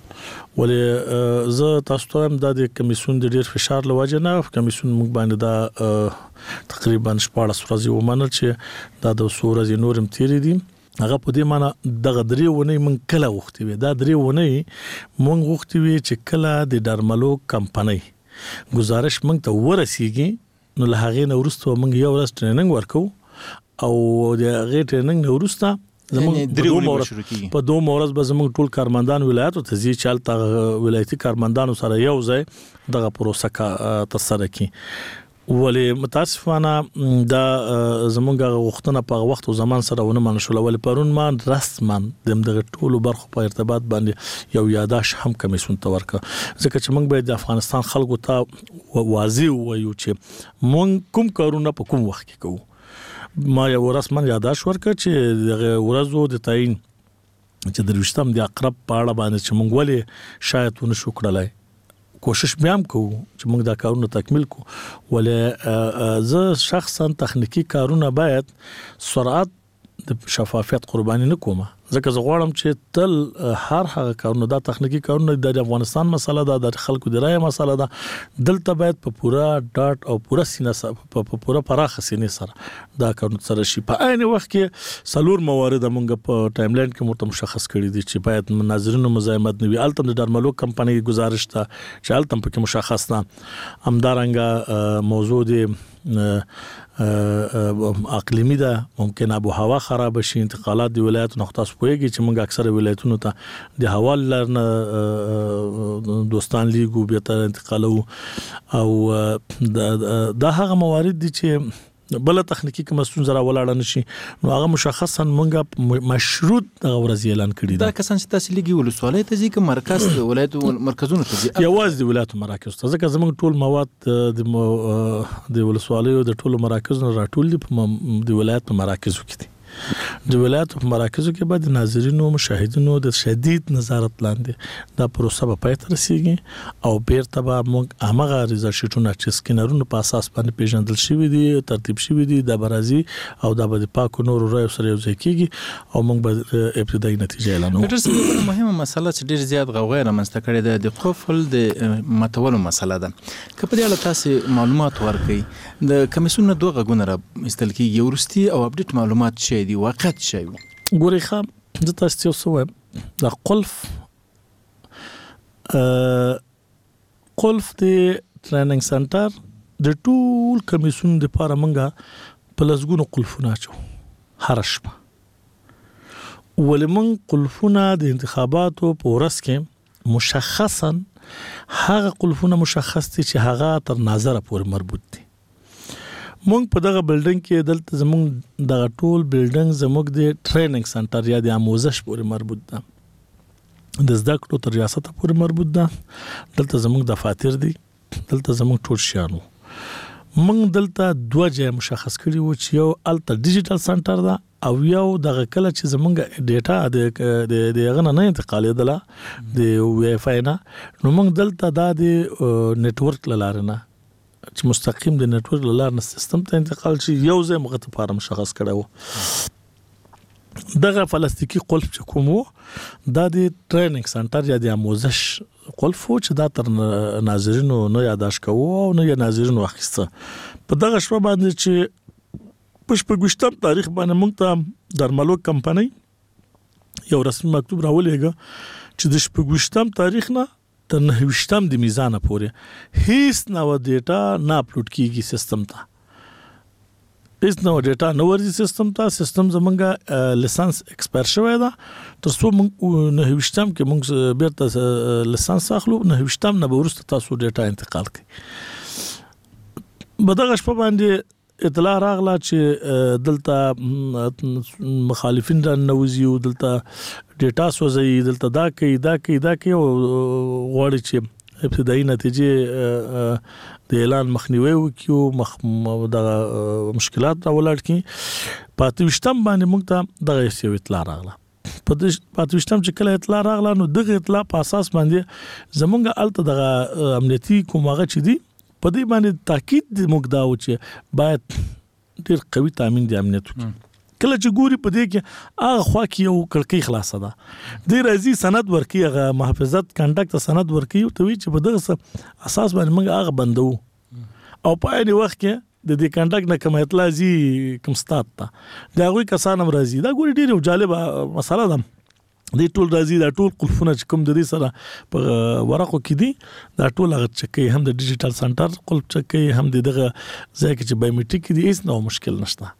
ولې زه تاسو ته د کمیسیون د ډیر فشار لوجه نه کمیسیون موږ باندې دا تقریبا شپږ ورځې ومنل چې دا د سورې نورم تیری دي هغه په دې معنی دغه درې ونی من کله وختي وي دا درې ونی مونږ وختي وي چې کله د درملو کمپنۍ گزارش مونږ ته ورسیږي نو له هغه نه ورسته مونږ یو ورځ ټریننګ ورکو او د هغه ټریننګ نه ورسته زموږ په دوه مورز په دوه مورز به زموږ ټول کارمندان ولایتو ته ځي چې الته ولایتي کارمندانو سره یو ځای دغه پروسه تر سره کی ولې متاسفانه دا زمونږ غوښتنه په وخت او زمان سره ونه منشول ولې پرون ما رسمن دغه ټولو برخو په ارتباط باندې یو یاداش هم کمیسیون ته ورک ځکه چې موږ باید د افغانستان خلکو ته واضح وایو چې موږ کوم کارونه په کوم وخت کې کوو. ما یو رسمن یاداش ورکړ چې دغه ورځو د تعین چې د رښتم د اقرب په اړه باندې چې موږ ولې شاید ونه شو کړلای کوشش بیا هم کوو چې موږ دا کارونه تکمیل کو ولې زه شخصا تخنیکی کارونه باید سرعت د شفافیت قرباني نه کوم ځکه زه غواړم چې تل هر هغه کارونه دا تخنیکی کارونه د افغانستان مسله ده د خلکو د رای مسله ده دلته باید په پورا ډاټ او پورا سینه په پورا پراخه سینې سره دا کارونه سره شي. په عین وخت کې سلور موارد موږ په ټایم لاین کې مرته مشخص کړی دي چې باید ناظرینو مزاحمت نه وي الته د درملو کمپنۍ گزارش ته چې الته په مشخص نه همدارنګه موضوع دی اقلیمی ده ممکن ابو هوا خراب شي انتقالات دی ولایت نقطه سپويږي چې موږ اکثره ولایتونو ته د هوا لرنه دوستان لیګو به تر انتقالو او دا هغه موارد دي چې بل تخنیکی کوم ستونزه ولاړ نشي نو هغه مشخصا موږ مشروط غوړز اعلان کړی دا کسان چې تاسو لګي ولسوالۍ ته ځي کوم مرکز ولایت مرکزونو ته ځي یوازې د ولایت مراکز ته ځکه زموږ ټول مواد د ولسوالۍ او د ټولو مراکزونو راټول دي په د ولایت مراکزو کې دي د ولایت په مراکزو کې بعد ناظرینو مشاهدینو د شدید نظارت لاندې دا پروسه په پای ته رسیږي او بیرته به موږ هغه ریزلټ شیټونه چې سکینرونو په اساس باندې پیژندل شوی دي ترتیب شوی دي د برازي او د بده پاکو نور رای سره یو ځای کیږي او موږ به ابتدایي نتیجه اعلانوو. ډاکټر صاحب مهمه مسله چې ډیر زیات غوغا رامنځته کړې ده د قفل د متولو مسله ده که په دې اړه تاسو معلومات ورکړئ د کمیسیون دوه غوونه را استل کیږي ورستي او اپډیټ معلومات شي دی وقت شي ګوري خام د تاسو څه د قلف قلف د ټریننګ سنټر د ټول کمیسون د لپاره منګه په لزګونو قلفونه چو هر شپه ولمن قلفونه د انتخاباتو په ورځ کې مشخصا هغه قلفونه مشخص دي چې هغه تر نظر پورې مربوط دي. مونږ په دغه بلډینګ کې دلته زمونږ دغه ټول بلډینګ زموږ د ټریننګ سنټر یا د آموزش پورې مربوط ده، د زده کړو تر ریاست پورې مربوط ده. دلته زموږ دفاتر دي، دلته زموږ ټول شیانو. مونږ دلته دوه ځای مشخص کړي وو چې یو الته ډیجیټل سنټر ده او یو دغه کله چې زمونږ ډیټا د د غنه نه انتقالېدله د وای فای نه، نو مونږ دلته دا د نتورک لاره نه چې مستقیم د نتورک لاره نه سیستم ته انتقال شي یو ځای موږ ته لپاره مشخص کړو. دغه پلاستیکي قلف چې کوم وو دا د ټریننګ سنټر یا د آموزش قلف وو چې دا تر ناظرینو نه یاداش کوو او نه یې ناظرینو اخیسته. په دغه شپه باندې چې په شپږویشتم تاریخ باندې موږ ته درملوک کمپنۍ یو رسمي مکتوب راولېږه چې د شپږویشتم تاریخ نه تر نهویشتم د میزان پورې هیڅ نو ډیټا نه اپلوډ کیږي سیستم ته، هیڅ نو ډیټا نه ورځي سیستم ته. سیستم زمونږه لیسانس ایکسپایر شوی دا تر څو موږ نهویشتم کې موږ بیرته لیسانس اخلو، نهویشتم نه ورسته تاسو ډیټا انتقال کړئ. بدغه شپه باندې اطلاع راغله چې دلته مخالفین را نوځي او دلته ډیټا سوځي، دلته دا کوي دا کوي دا کوي او غواړي چې ابتدایي نتیجې د اعلان مخنیوي وکړي او د مشکلات راولړ کی. پاتوشتم باندې موږ ته دغه یو اطلاع راغله. په پاتوشتم چې کله اطلاع راغله نو دغه اطلاع په اساس باندې زمونږ الته دغه امنیتي کومه چې دي په دې باندې تاکید موږ دا و چې باید ډیر قوي تامین د امنیت وکړي. کله چې ګوري په دې کې هغه خوا کې یو کړکۍ خلاصه ده، د راځي سند ورکي، هغه محافظت کنټاکټ سند ورکي او ته وی چې په دغه اساس باندې موږ هغه بندو او په اړین وخت کې د دې کنټاکټ نه کوم اطلاع زی کوم ستات ته دا غوي کسانم راځي. دا ګوري ډیر جالبه مسله ده. د ټول راځي دا ټول قلفونه چې کوم د دې سره په ورقو کې دي دا ټول هغه چکه هم د ډیجیټل سنټر قلف چکه هم دغه ځکه چې بایومټریک دي هیڅ نو مشکل نشته.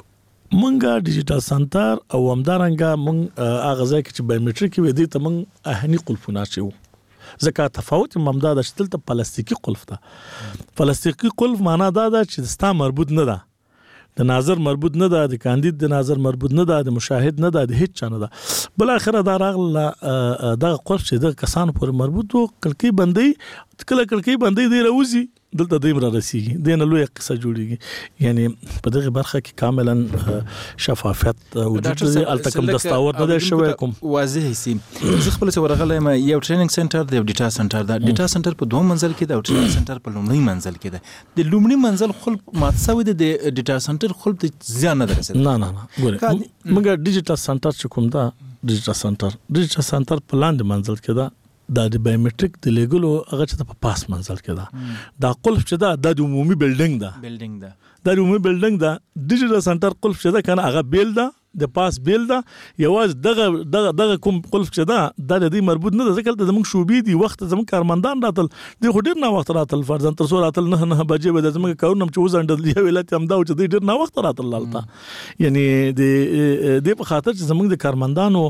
مونږه ډیجیټل سنټر او همدارنګه مونږ هغه ځکه چې بایومټریک وي دي ته مونږ اهنی قلفونه شو. ځکه تفاوت ممداد شتل ته پلاستیکي قلف ده. پلاستیکي قلف معنا دا ده چې ستا مربوط نه ده، د ناظر مربوط نه ده، د کاندید د ناظر مربوط نه ده، د مشاهد نه ده، د هیڅ چا نه ده. بل اخره دا راغله دغه قلف چې د کسانو پورې مربوط وو کلکی بندي کله کلکی بندي دی راوځي دلته دیم را رسیږي، دینه لوی قصه جوړیږي. یعنی په دغه برخه کې کاملا شفافیت وجود لري. الته کوم دستاور نه دی شوی کوم واضح سي. زه خپل څه ورغله یم یو ټریننګ سنټر دی، یو ډیټا سنټر دی. ډیټا سنټر په دوه منزل کې دی او ټریننګ سنټر په لومړي منزل کې دی. د لومړي منزل خپل ماتسوي د ډیټا سنټر خپل ته ځان نه درسي. نه نه نه ګوره موږ ډیجیټل سنټر چې کوم دا ډیجیټل سنټر ډیجیټل سنټر په لاندې منزل کې ده، دا د بایومټریک د لیګلو هغه چې په پاس منزل کې ده. دا قلف چې دا د عمومي بلډینګ ده بلډینګ ده د عمومي بلډینګ ده. ډیجیټل سنټر قلف چې دا کنه هغه بیل ده د پاس بیل ده. یواز دغه دغه دغه کوم قلف چې دا د دې مربوط نه ده ځکه ته زموږ شوبې دي وخت زموږ کارمندان راتل د خډیر نه وخت راتل فرضاً تر څو راتل نه نه بجې به زموږ کارونه چې وزندل دی ولایت هم دا چې ډیر نه وخت راتل لاله. یعنی د دې په خاطر چې زموږ د کارمندانو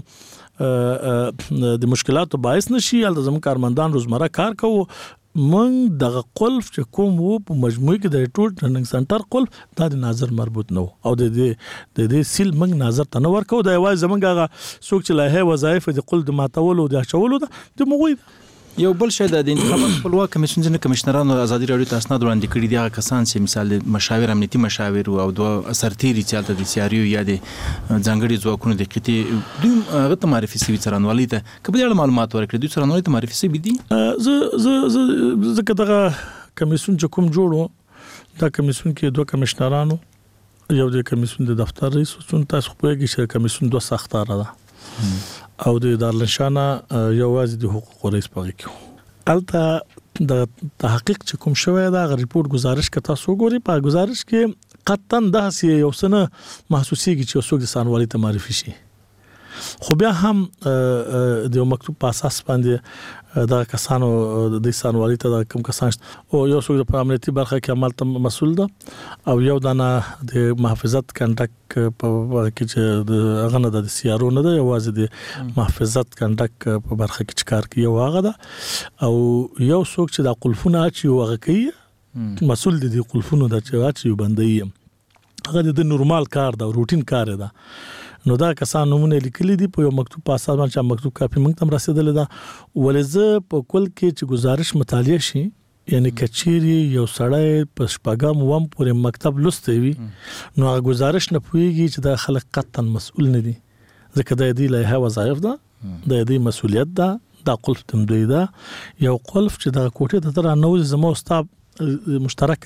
د مشکلاتو باعث نشي الته زموږ کارمندان روزمره کار کوو. من دغه قلف چې کوم وو په مجموعي کې د ټول ټریننګ سنټر قلف دا د ناظر مربوط نه او د دې د دې سیل من ناظر ته نه ورکو. دا یوازې زمونږ هغه څوک چې لایحه وظایف د قلف د ماتولو د اچولو د مغوي. یو بل شی د انتخابات خپلواک کمیسیون ځنه کمشنرانو ازادي راډیو ته اسناد وړاندې کړي دي. هغه کسان چې مثال مشاور امنیتي مشاور او دوه سرتیري چې الته د سیاریو یا د ځانګړي ځواکونو د قطې دوی هغه ته معرفي سوي څرنوالي ته کبه د معلومات ورکړي دوی څرنوالي ته معرفي سوي دي. ز ز ز ز کداغه کمیسیون چې کوم جوړو دا کمیسیون کې دوه کمشنرانو یو د کمیسیون د دفتر رئیس څون تاسو خو یې چې کمیسیون دوه سختاره ده او د دارالنشانه یو واځي د حقوق رئیس پغې کې الته د تحقیق چې کوم شوی دا غ ریپورت گزارش که تاسو ګوري په گزارش کې قطعا داسې یو سنه محسوسيږي چې څوک د سانوالي ته معرفي شي خو بیا هم د یو مکتوب په اساس باندې دا کسانو د سانوالي ته د کوم کسان او یو څوک په امنیتي برخه کې عمل ته مسول ده او یو دانه د محافظت کنټک په کې چې د غنه د سیارو نه ده یوازې د محافظت کنټک په برخه کې کار کوي او هغه ده او یو څوک چې د قلفونه اچي او هغه کوي مسول دي د قلفونو د اچي بندي هغه د نورمال کار ده روټین کار ده نو دا کسان نمونه لیکلي دي په یو مکتوب په اساس باندې مکتوب کاپی موږ تم رسیدلې ده ولزه په کل کې چې گزارش مطالعه شي یعنی کچيري یو سړی په شپږم وم پورې مکتب لسته وي نو هغه گزارش نه پويږي چې د خلک قطعا مسؤل نه دي ځکه د دې له وظایف ده د دې مسؤلیت ده دا قلف تمدوی ده یو قلف چې د کوټې ته تر نو زمو استاد مشترک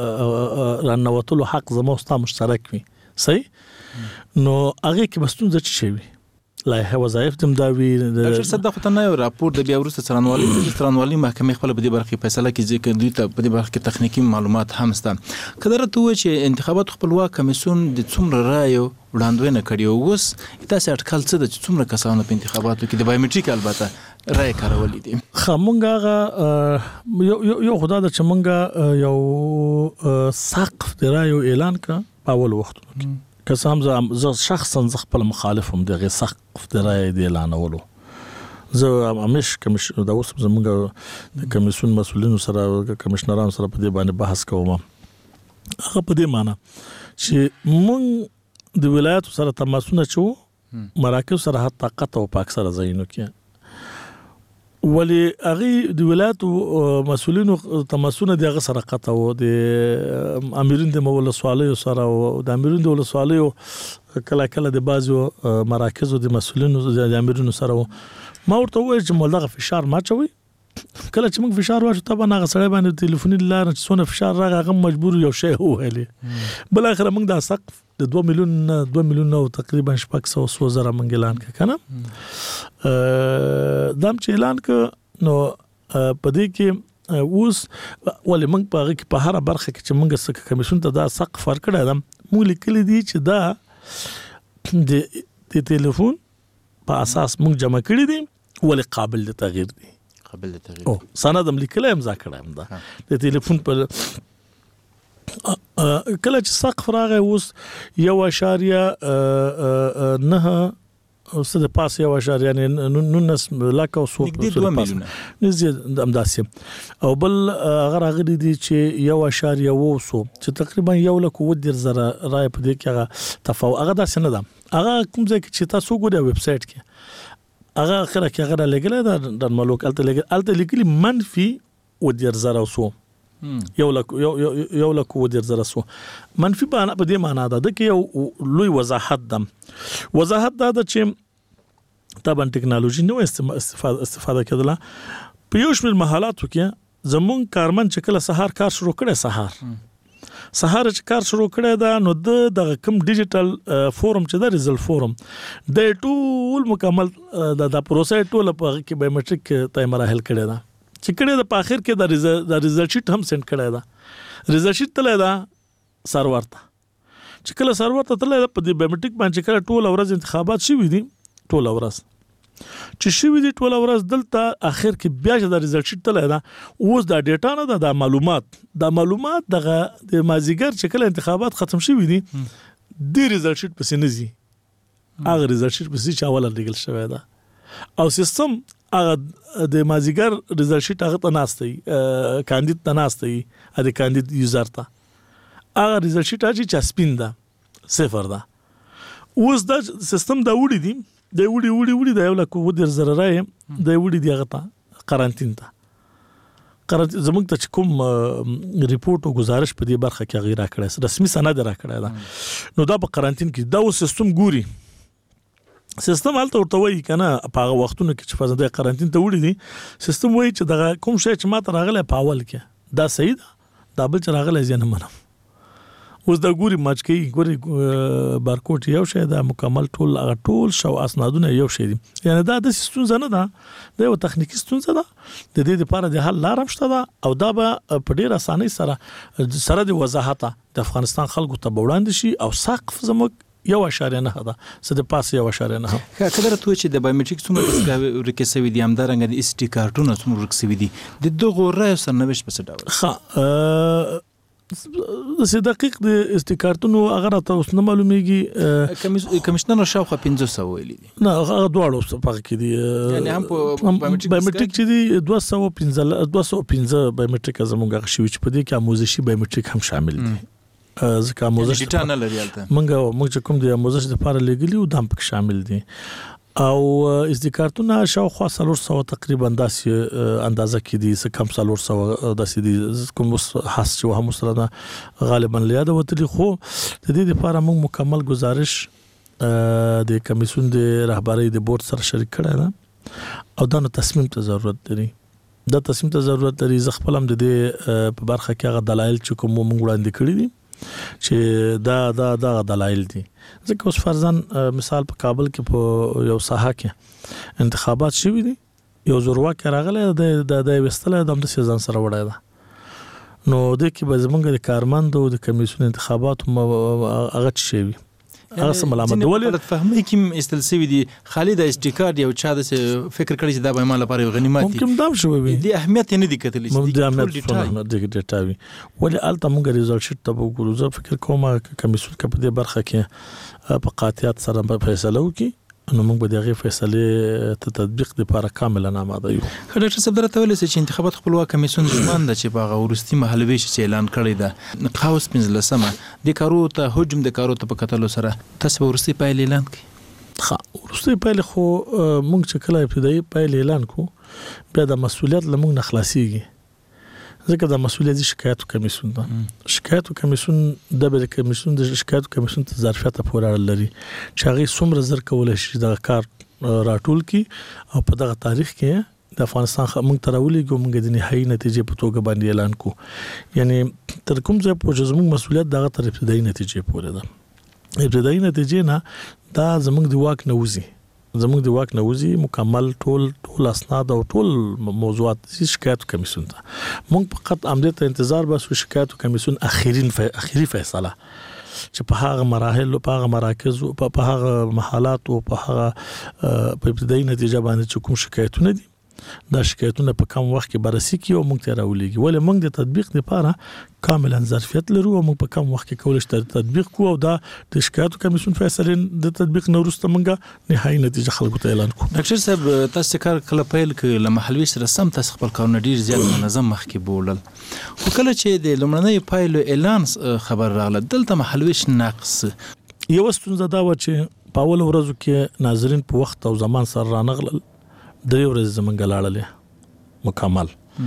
رانوتلو حق زمو استاد مشترک وي صحیح نو هغه کې بستون ځ چی وي لایحه وظایف تم دا وی ډاکټر صدق ته نه یو راپور د بیا ورسته څرنوالي د څرنوالي محکمې خپل په دې برخه فیصله کوي چې دوی ته په دې برخه کې تخنیکی معلومات هم شته کله ته و چې انتخابات خپلواک کمیسیون د څومره رایو وړاندوینه کړي او اوس تاسو اټکل څه د څومره کسانو په انتخاباتو کې د بایومټریک البته رای کارولې دي خمونګه یو یو خدای د چمونګه یو سقف د رایو اعلان کړ په اول وختونو کې کسام زه شخصا ز خپل مخالفم دغه سقف د رای د اعلانولو زه همیش کمیشن د اوس زموږ د کمیسیون مسولینو سره کمشنرانو سره په دې باندې بحث کوم هغه په دې معنی چې مونږ د ولایت سره تماسونه چو مراکز سره حتی قطع او پاک سره زینو کې ولی هغه د ولایت مسولینو تماسونه دغه سره قطع او د امیرین د مولا سوالو سره او د امیرین د مولا سوالو کله کله د بازو مراکز د مسولینو د امیرینو سره ما ورته وایي چې مولغه فشار ما چوي کله چې موږ فشار واچو طبعا هغه سړی باندې ټلیفوني لار چې سونه فشار راغی هغه مجبور یو شی وویلې بل اخر موږ د سقف د دوه میلیون دوه میلیون او تقریبا شپږ سوه سو زره موږ اعلان کړ کنه دام چې اعلان ک نو په دې کې اوس ولې موږ په هغه کې په هر برخه کې چې موږ سکه کمیشن ته دا سقف ورکړی دا موږ لیکلي دي چې دا د د ټلیفون په اساس موږ جمع کړی دي ولې قابل د تغییر دي قابل د تغییر او سند هم لیکلای هم ذکر هم دا د ټلیفون په کله چې سقف راغی اوس یو اشاریه نه اوس د پاس یو اشاریه یعنی نونس لاکه او سو نږدې امداسي او بل هغه راغلي دي چې یو اشاریه وسو چې تقریبا یو لک و د زره رای په دې کې هغه تفاوت هغه داسې نه ده هغه کوم ځای کې چې تاسو ګورئ ویب سټ کې هغه اخره کې هغه لګل دا د ملوک الته لګل الته لیکلي منفي و د زره وسو یو لک یو یو لک و د زره وسو منفي په دې معنی ده د کې یو لوی وضاحت ده وضاحت ده چې طبعا ټکنالوژي نو استفاده استفاده کړله په یو شمېر محلاتو کې زمون کارمن چې کله سهار کار شروع کړي سهار سهار چې کار شروع کړی دا نو د کوم ډیجیټل فورم چې دا ریزلټ فورم د ټول مکمل د پروسه ټول په کې بایومټریک ته مراحل کړی دا چې کړی د په اخر کې د ریزلټ شیټ هم سند کړی دا ریزلټ شیټ تل دا سرور ته چې کله سرور ته تل په د بایومټریک باندې کله ټول ورځ انتخابات شوي دي ټول ورځ چې شوي دي ټول ورځ دلته اخر کې بیا چې د ریزلټ شیټ تل دا اوس دا ډیټا نه ده د معلومات د معلومات دغه د مازیګر چې کله انتخابات ختم شوي دي د ریزلټ شیټ پسې نزي هغه ریزلټ شیټ پسې چې اول لګل شوی دا او سیستم هغه د مازیګر ریزلټ شیټ هغه تناستي کاندید تناستي د کاندید یوزر ته هغه ریزلټ شیټ چې سپین ده صفر ده اوس دا سیستم دا وړي دي د وړي وړي وړي د یو لک و د زره رای د وړي دی هغه ته قرنټین ته قرنټین زموږ ته کوم ریپورت او گزارش په دې برخه کې غیر راکړی رسمي سند راکړی دا نو دا په قرنټین کې دا سیستم ګوري سیستم حالت ورته وایي کنه په هغه وختونو کې چې فزنده قرنټین ته وړي دي سیستم وایي چې دا کوم شی چې ماته راغلی په اول کې دا صحیح ده دا بل چې راغلی ځنه منم اوس دا ګوري ماچ کوي ګوري بارکوډ یو شی دا مکمل ټول هغه ټول شو اسنادونه یو شی دي یعنی دا د ستونزه نه ده دا یو تخنیکی ستونزه ده د دې لپاره د حل لار مشته ده او دا به په ډیر اسانۍ سره سره د وضاحت د افغانستان خلکو ته وړاندې شي او سقف زموږ یو اشاریه نه ده څه د پاس یو اشاریه نه. کله ته چې د بایومټریک څومره ورکه سوي دي همدارنګه د اس ټي کارتونه څومره ورکه سوي دي د دغه رای سرنوشت په څه ډول؟ ښه زه دقیق د استکارتونو هغه ته اوس نه معلومیږي. کمشنر شاوخوا پنځه سوه ویلي دي. نه هغه دواړو په کې دي یعنی هم په بایومټریک چې دي دوه سوه پنځه دوه سوه پنځه بایومټریک زموږ شوی چې په دې کې آموزشي بایومټریک هم شامل دي. ځکه آموزش ډیټا نه لري البته موږ موږ کوم د آموزش لپاره لګلی او د هم پک شامل دي او استکارتونه شاوخوا څلور سوه تقریبا داسې اندازه کې دي څه کم څلور سوه داسې دي کوم حس چې هم سره غالبا لیاده وتلی. خو د دې لپاره موږ مکمل گزارش د کمیسیون د رهبری د بورډ سره شریک کړی ده او دا نو تصمیم ته ضرورت لري. دا تصمیم ته ضرورت لري. زه خپل هم د دې په برخه کې هغه دلایل چې کوم موږ وړاندې کړی دي چې دا دا دا دلایل دي. ځکه اوس فرضاً مثال په کابل کې په یو ساحه کې انتخابات شوي دي یو زورواکي راغلی د د وستله د هم د سیزن سره وړای ده نو د کې به زمونږ د کارمند او د کمیسیون انتخابات هغه څه شوي هغه سم علامه ولې فهمي کې استل سوي دي خالد استیکار یو چا د فکر کړی چې دا به مال لپاره غنیمت دي ممکن دا شوی دي اهمیت نه دي کتلی چې د اهمیت نه دي ډیټاوي ولې الته موږ ریزلټ شیټ ته وګورو. زه فکر کوم کمیسیون کې په دې برخه کې په قاطعیت سره فیصله وکړي نو موږ به دغه فیصله ته تطبیق لپاره کاملا آماده یو. ډاکټر صاحب درته ویل چې انتخابات خپلواک کمیسیون ژمن ده چې په ورستي محل ویش اعلان کړی ده قاوس پنځلسمه د کارو ته هجوم د کارو ته په کتلو سره تاسو ورستي پایل اعلان کړئ. ښه ورستي پایل خو موږ چې کله ابتدایي پایل اعلان کو بیا د مسولیت لمون نه خلاصيږي ځکه د مسولیت شکایت کمیسیون ده. شکایت کمیسیون د بل کمیسیون د شکایت کمیسیون ته ظرفیت پورې اړه لري چې هغه څومره زر کولای شي د کار راټول کی او په دغه تاریخ کې د افغانستان موږ ترولې کومګ د نهایي نتیجې په توګه باندې اعلان کو. یعنی تر کوم ځای په زموږ مسولیت دغه تر ابتدایي نتیجې پورې ده. ابتدایي نتیجې نه دا زموږ د واک نه وځي زموږ د واک نه وځي مکمل ټول ټول اسناد او ټول موضوعات شکایت کمیسیون ته موږ فقط امدې ته انتظار باسو شکایت کمیسیون اخیرین ف... اخیری فیصله چې په هغه مراحل په هغه مراکز او په هغه محلات او په هغه په ابتدایي نتیجه باندې چې کوم شکایتونه دي دا شکایتونه په کم وخت کې بررسي کوي او موږ ته راولېږي. ولې موږ د تطبیق لپاره کاملا ظرفیت لرو او موږ په کم وخت کې کولای شو تطبیق کوو او دا د شکایت کمیسیون فیصله د تطبیق نه وروسته موږ نهایي نتیجه خلکو ته اعلان کوو. ډاکټر صاحب تاسو کار کله پیل کړ له محلوي سره سم تاسو خپل کارونه ډیر زیات منظم مخ کې بولل خو کله چې د لمړنۍ پایلو اعلان خبر راغله دلته محلوي ناقص یو ستونزه دا و چې په اول ورځو کې ناظرین په وخت او زمان سره رانغلل درې ورځې زمونږ لاړلې مکمل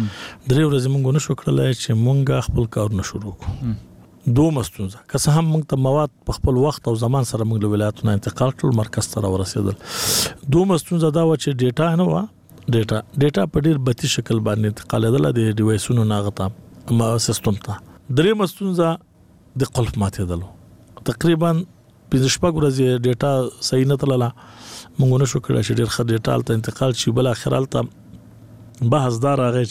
درې ورځې مونږ نشو کړلای چې مونږ خپل کارونه شروع کړو. دوه مستونزه که څه هم مونږ ته مواد په خپل وخت او زمان سره مونږ له ولایتونو انتقال کړل مرکز ته ورسېدل. دوه مستونزه دا و چې ډیټا نه و ډیټا ډیټا په ډیر بتی شکل باندې انتقالېدل د ډیوایسونو ناغته ما سیستم ته. درې مستونزه د قلف ماتېدل تقریبا پنځه شپږ ورځې ډیټا صحیح نه تلله موږ نشو کړای چې ډېر ښه ډیټا ته انتقال شي. بل اخر حالت بحث دار راغی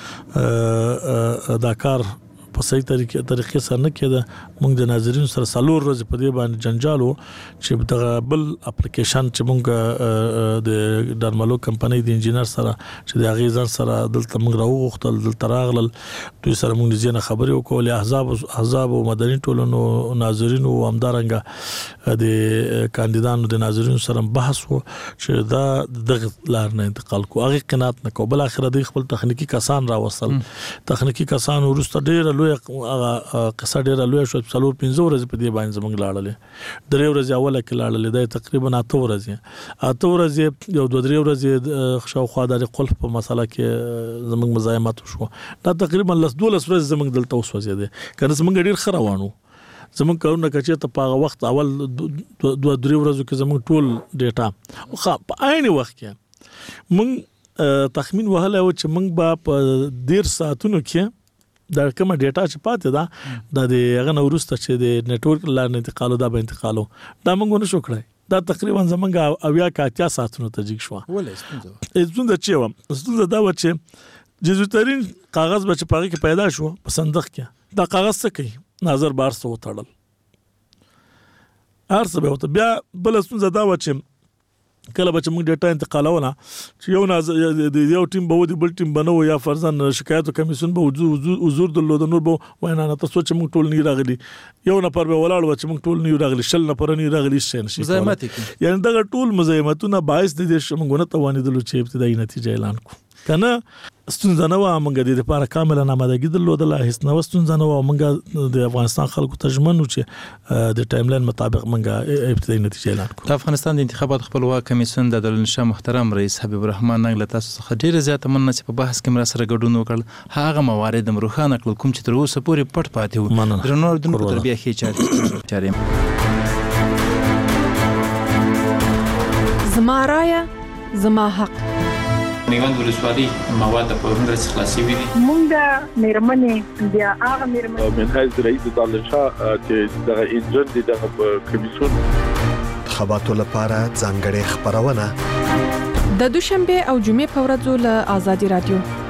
چې دا کار په صحیح طریقې طریقې سره نه کېده. موږ د ناظرین سره څلور ورځې په دې باندې جنجال و چې دغه بل اپلیکیشن چې موږ د درملو کمپنۍ د انجینر سره چې د هغې ځان سره دلته موږ راوغوښتل دلته راغلل دوی سره موږ ځینې خبرې وکړلې احزاب احزاب او مدني ټولنو ناظرینو او همدارنګه د کاندیدانو د ناظرینو سره بحث و چې دا دغه لار نه انتقال کو هغه قناعت نه کو. بل اخر د خپل تخنیکی کسان راوصل تخنیکی کسان ورسته ډېر هغه قصه ډیره لوی شو څلور پنځه ورځې په دې باندې زمونږ لاړلې درې ورځې اوله کې لاړلې دا تقریبا اته ورځې اته ورځې یو دوه درې ورځې شاوخوا د قلف په مسله کې زمونږ مزاحمت وشو. دا تقریبا لس دولس ورځې زمونږ دلته وسوځېدې کنه زمونږ ډیر ښه روانو زمونږ کارونه کچې ته په وخت اول دوه درې ورځو کې زمونږ ټول ډیټا خو په عین وخت کې مونږ تخمین وهله و چې مونږ به په ډیر ساعتونو کې دا کومه ډیټا چې پاتې ده د هغه نورسته چې د نتورک لاندې انتقالو دا به انتقالو دا موږ نشو کړای. دا تقریبا زمونږ اویا کا اتیا ساعتونو ته جګ شو. ولې ستونزه ستونزه چې و ستونزه دا و چې جزوترین کاغذ به چې پاره کې پیدا شو په صندوق کې دا کاغذ څه کوي ناظر بار سو وتړل ارسه به وته بیا بل ستونزه دا و چې کله به چې موږ ډیټا انتقالونه چې یو ناز یو ټیم به ودی بل ټیم بنو یا فرضاً شکایت کمیسیون به حضور درلود نور به وینا نه تاسو چې موږ ټول نه راغلي یو نفر به ولاړ و چې موږ ټول نه راغلي شل نفر نه راغلي شین شي مزاحمت یعنی دا ټول مزاحمتونه باعث دي چې موږ نه توانیدل چې ابتدایي نتیجه اعلان کو کنه ستونزه نه و موږ د لپاره کامل نامادګي درلودل هیڅ نو ستونزه نه و موږ د افغانستان خلکو ته ژمنو چې د ټایم لاین مطابق موږ ابتدایي نتیجه اعلان کړو. د افغانستان د انتخابات خپلواک کمیسیون د دارالانشا محترم رئیس حبیب الرحمن نګ له تاسو څخه ډیره زیاته مننه چې په بحث کې مر سره ګډون وکړ. هغه موارد د روښانه کړل کوم چې تر اوسه پورې پټ پاتې وو. درنو اردن په تربیه کې چاري زما رایه زما حق. میوند ولسوالۍ مواد په ورنګ خلاصي وي. مونږ د میرمنې بیا هغه میرمنې من حیث رئیس دارالانشا چې دغه انجن د دغه کمیسیون خبراتو لپاره ځانګړې خبرونه د دوشنبه او جمعې په ورځو له آزادي رادیو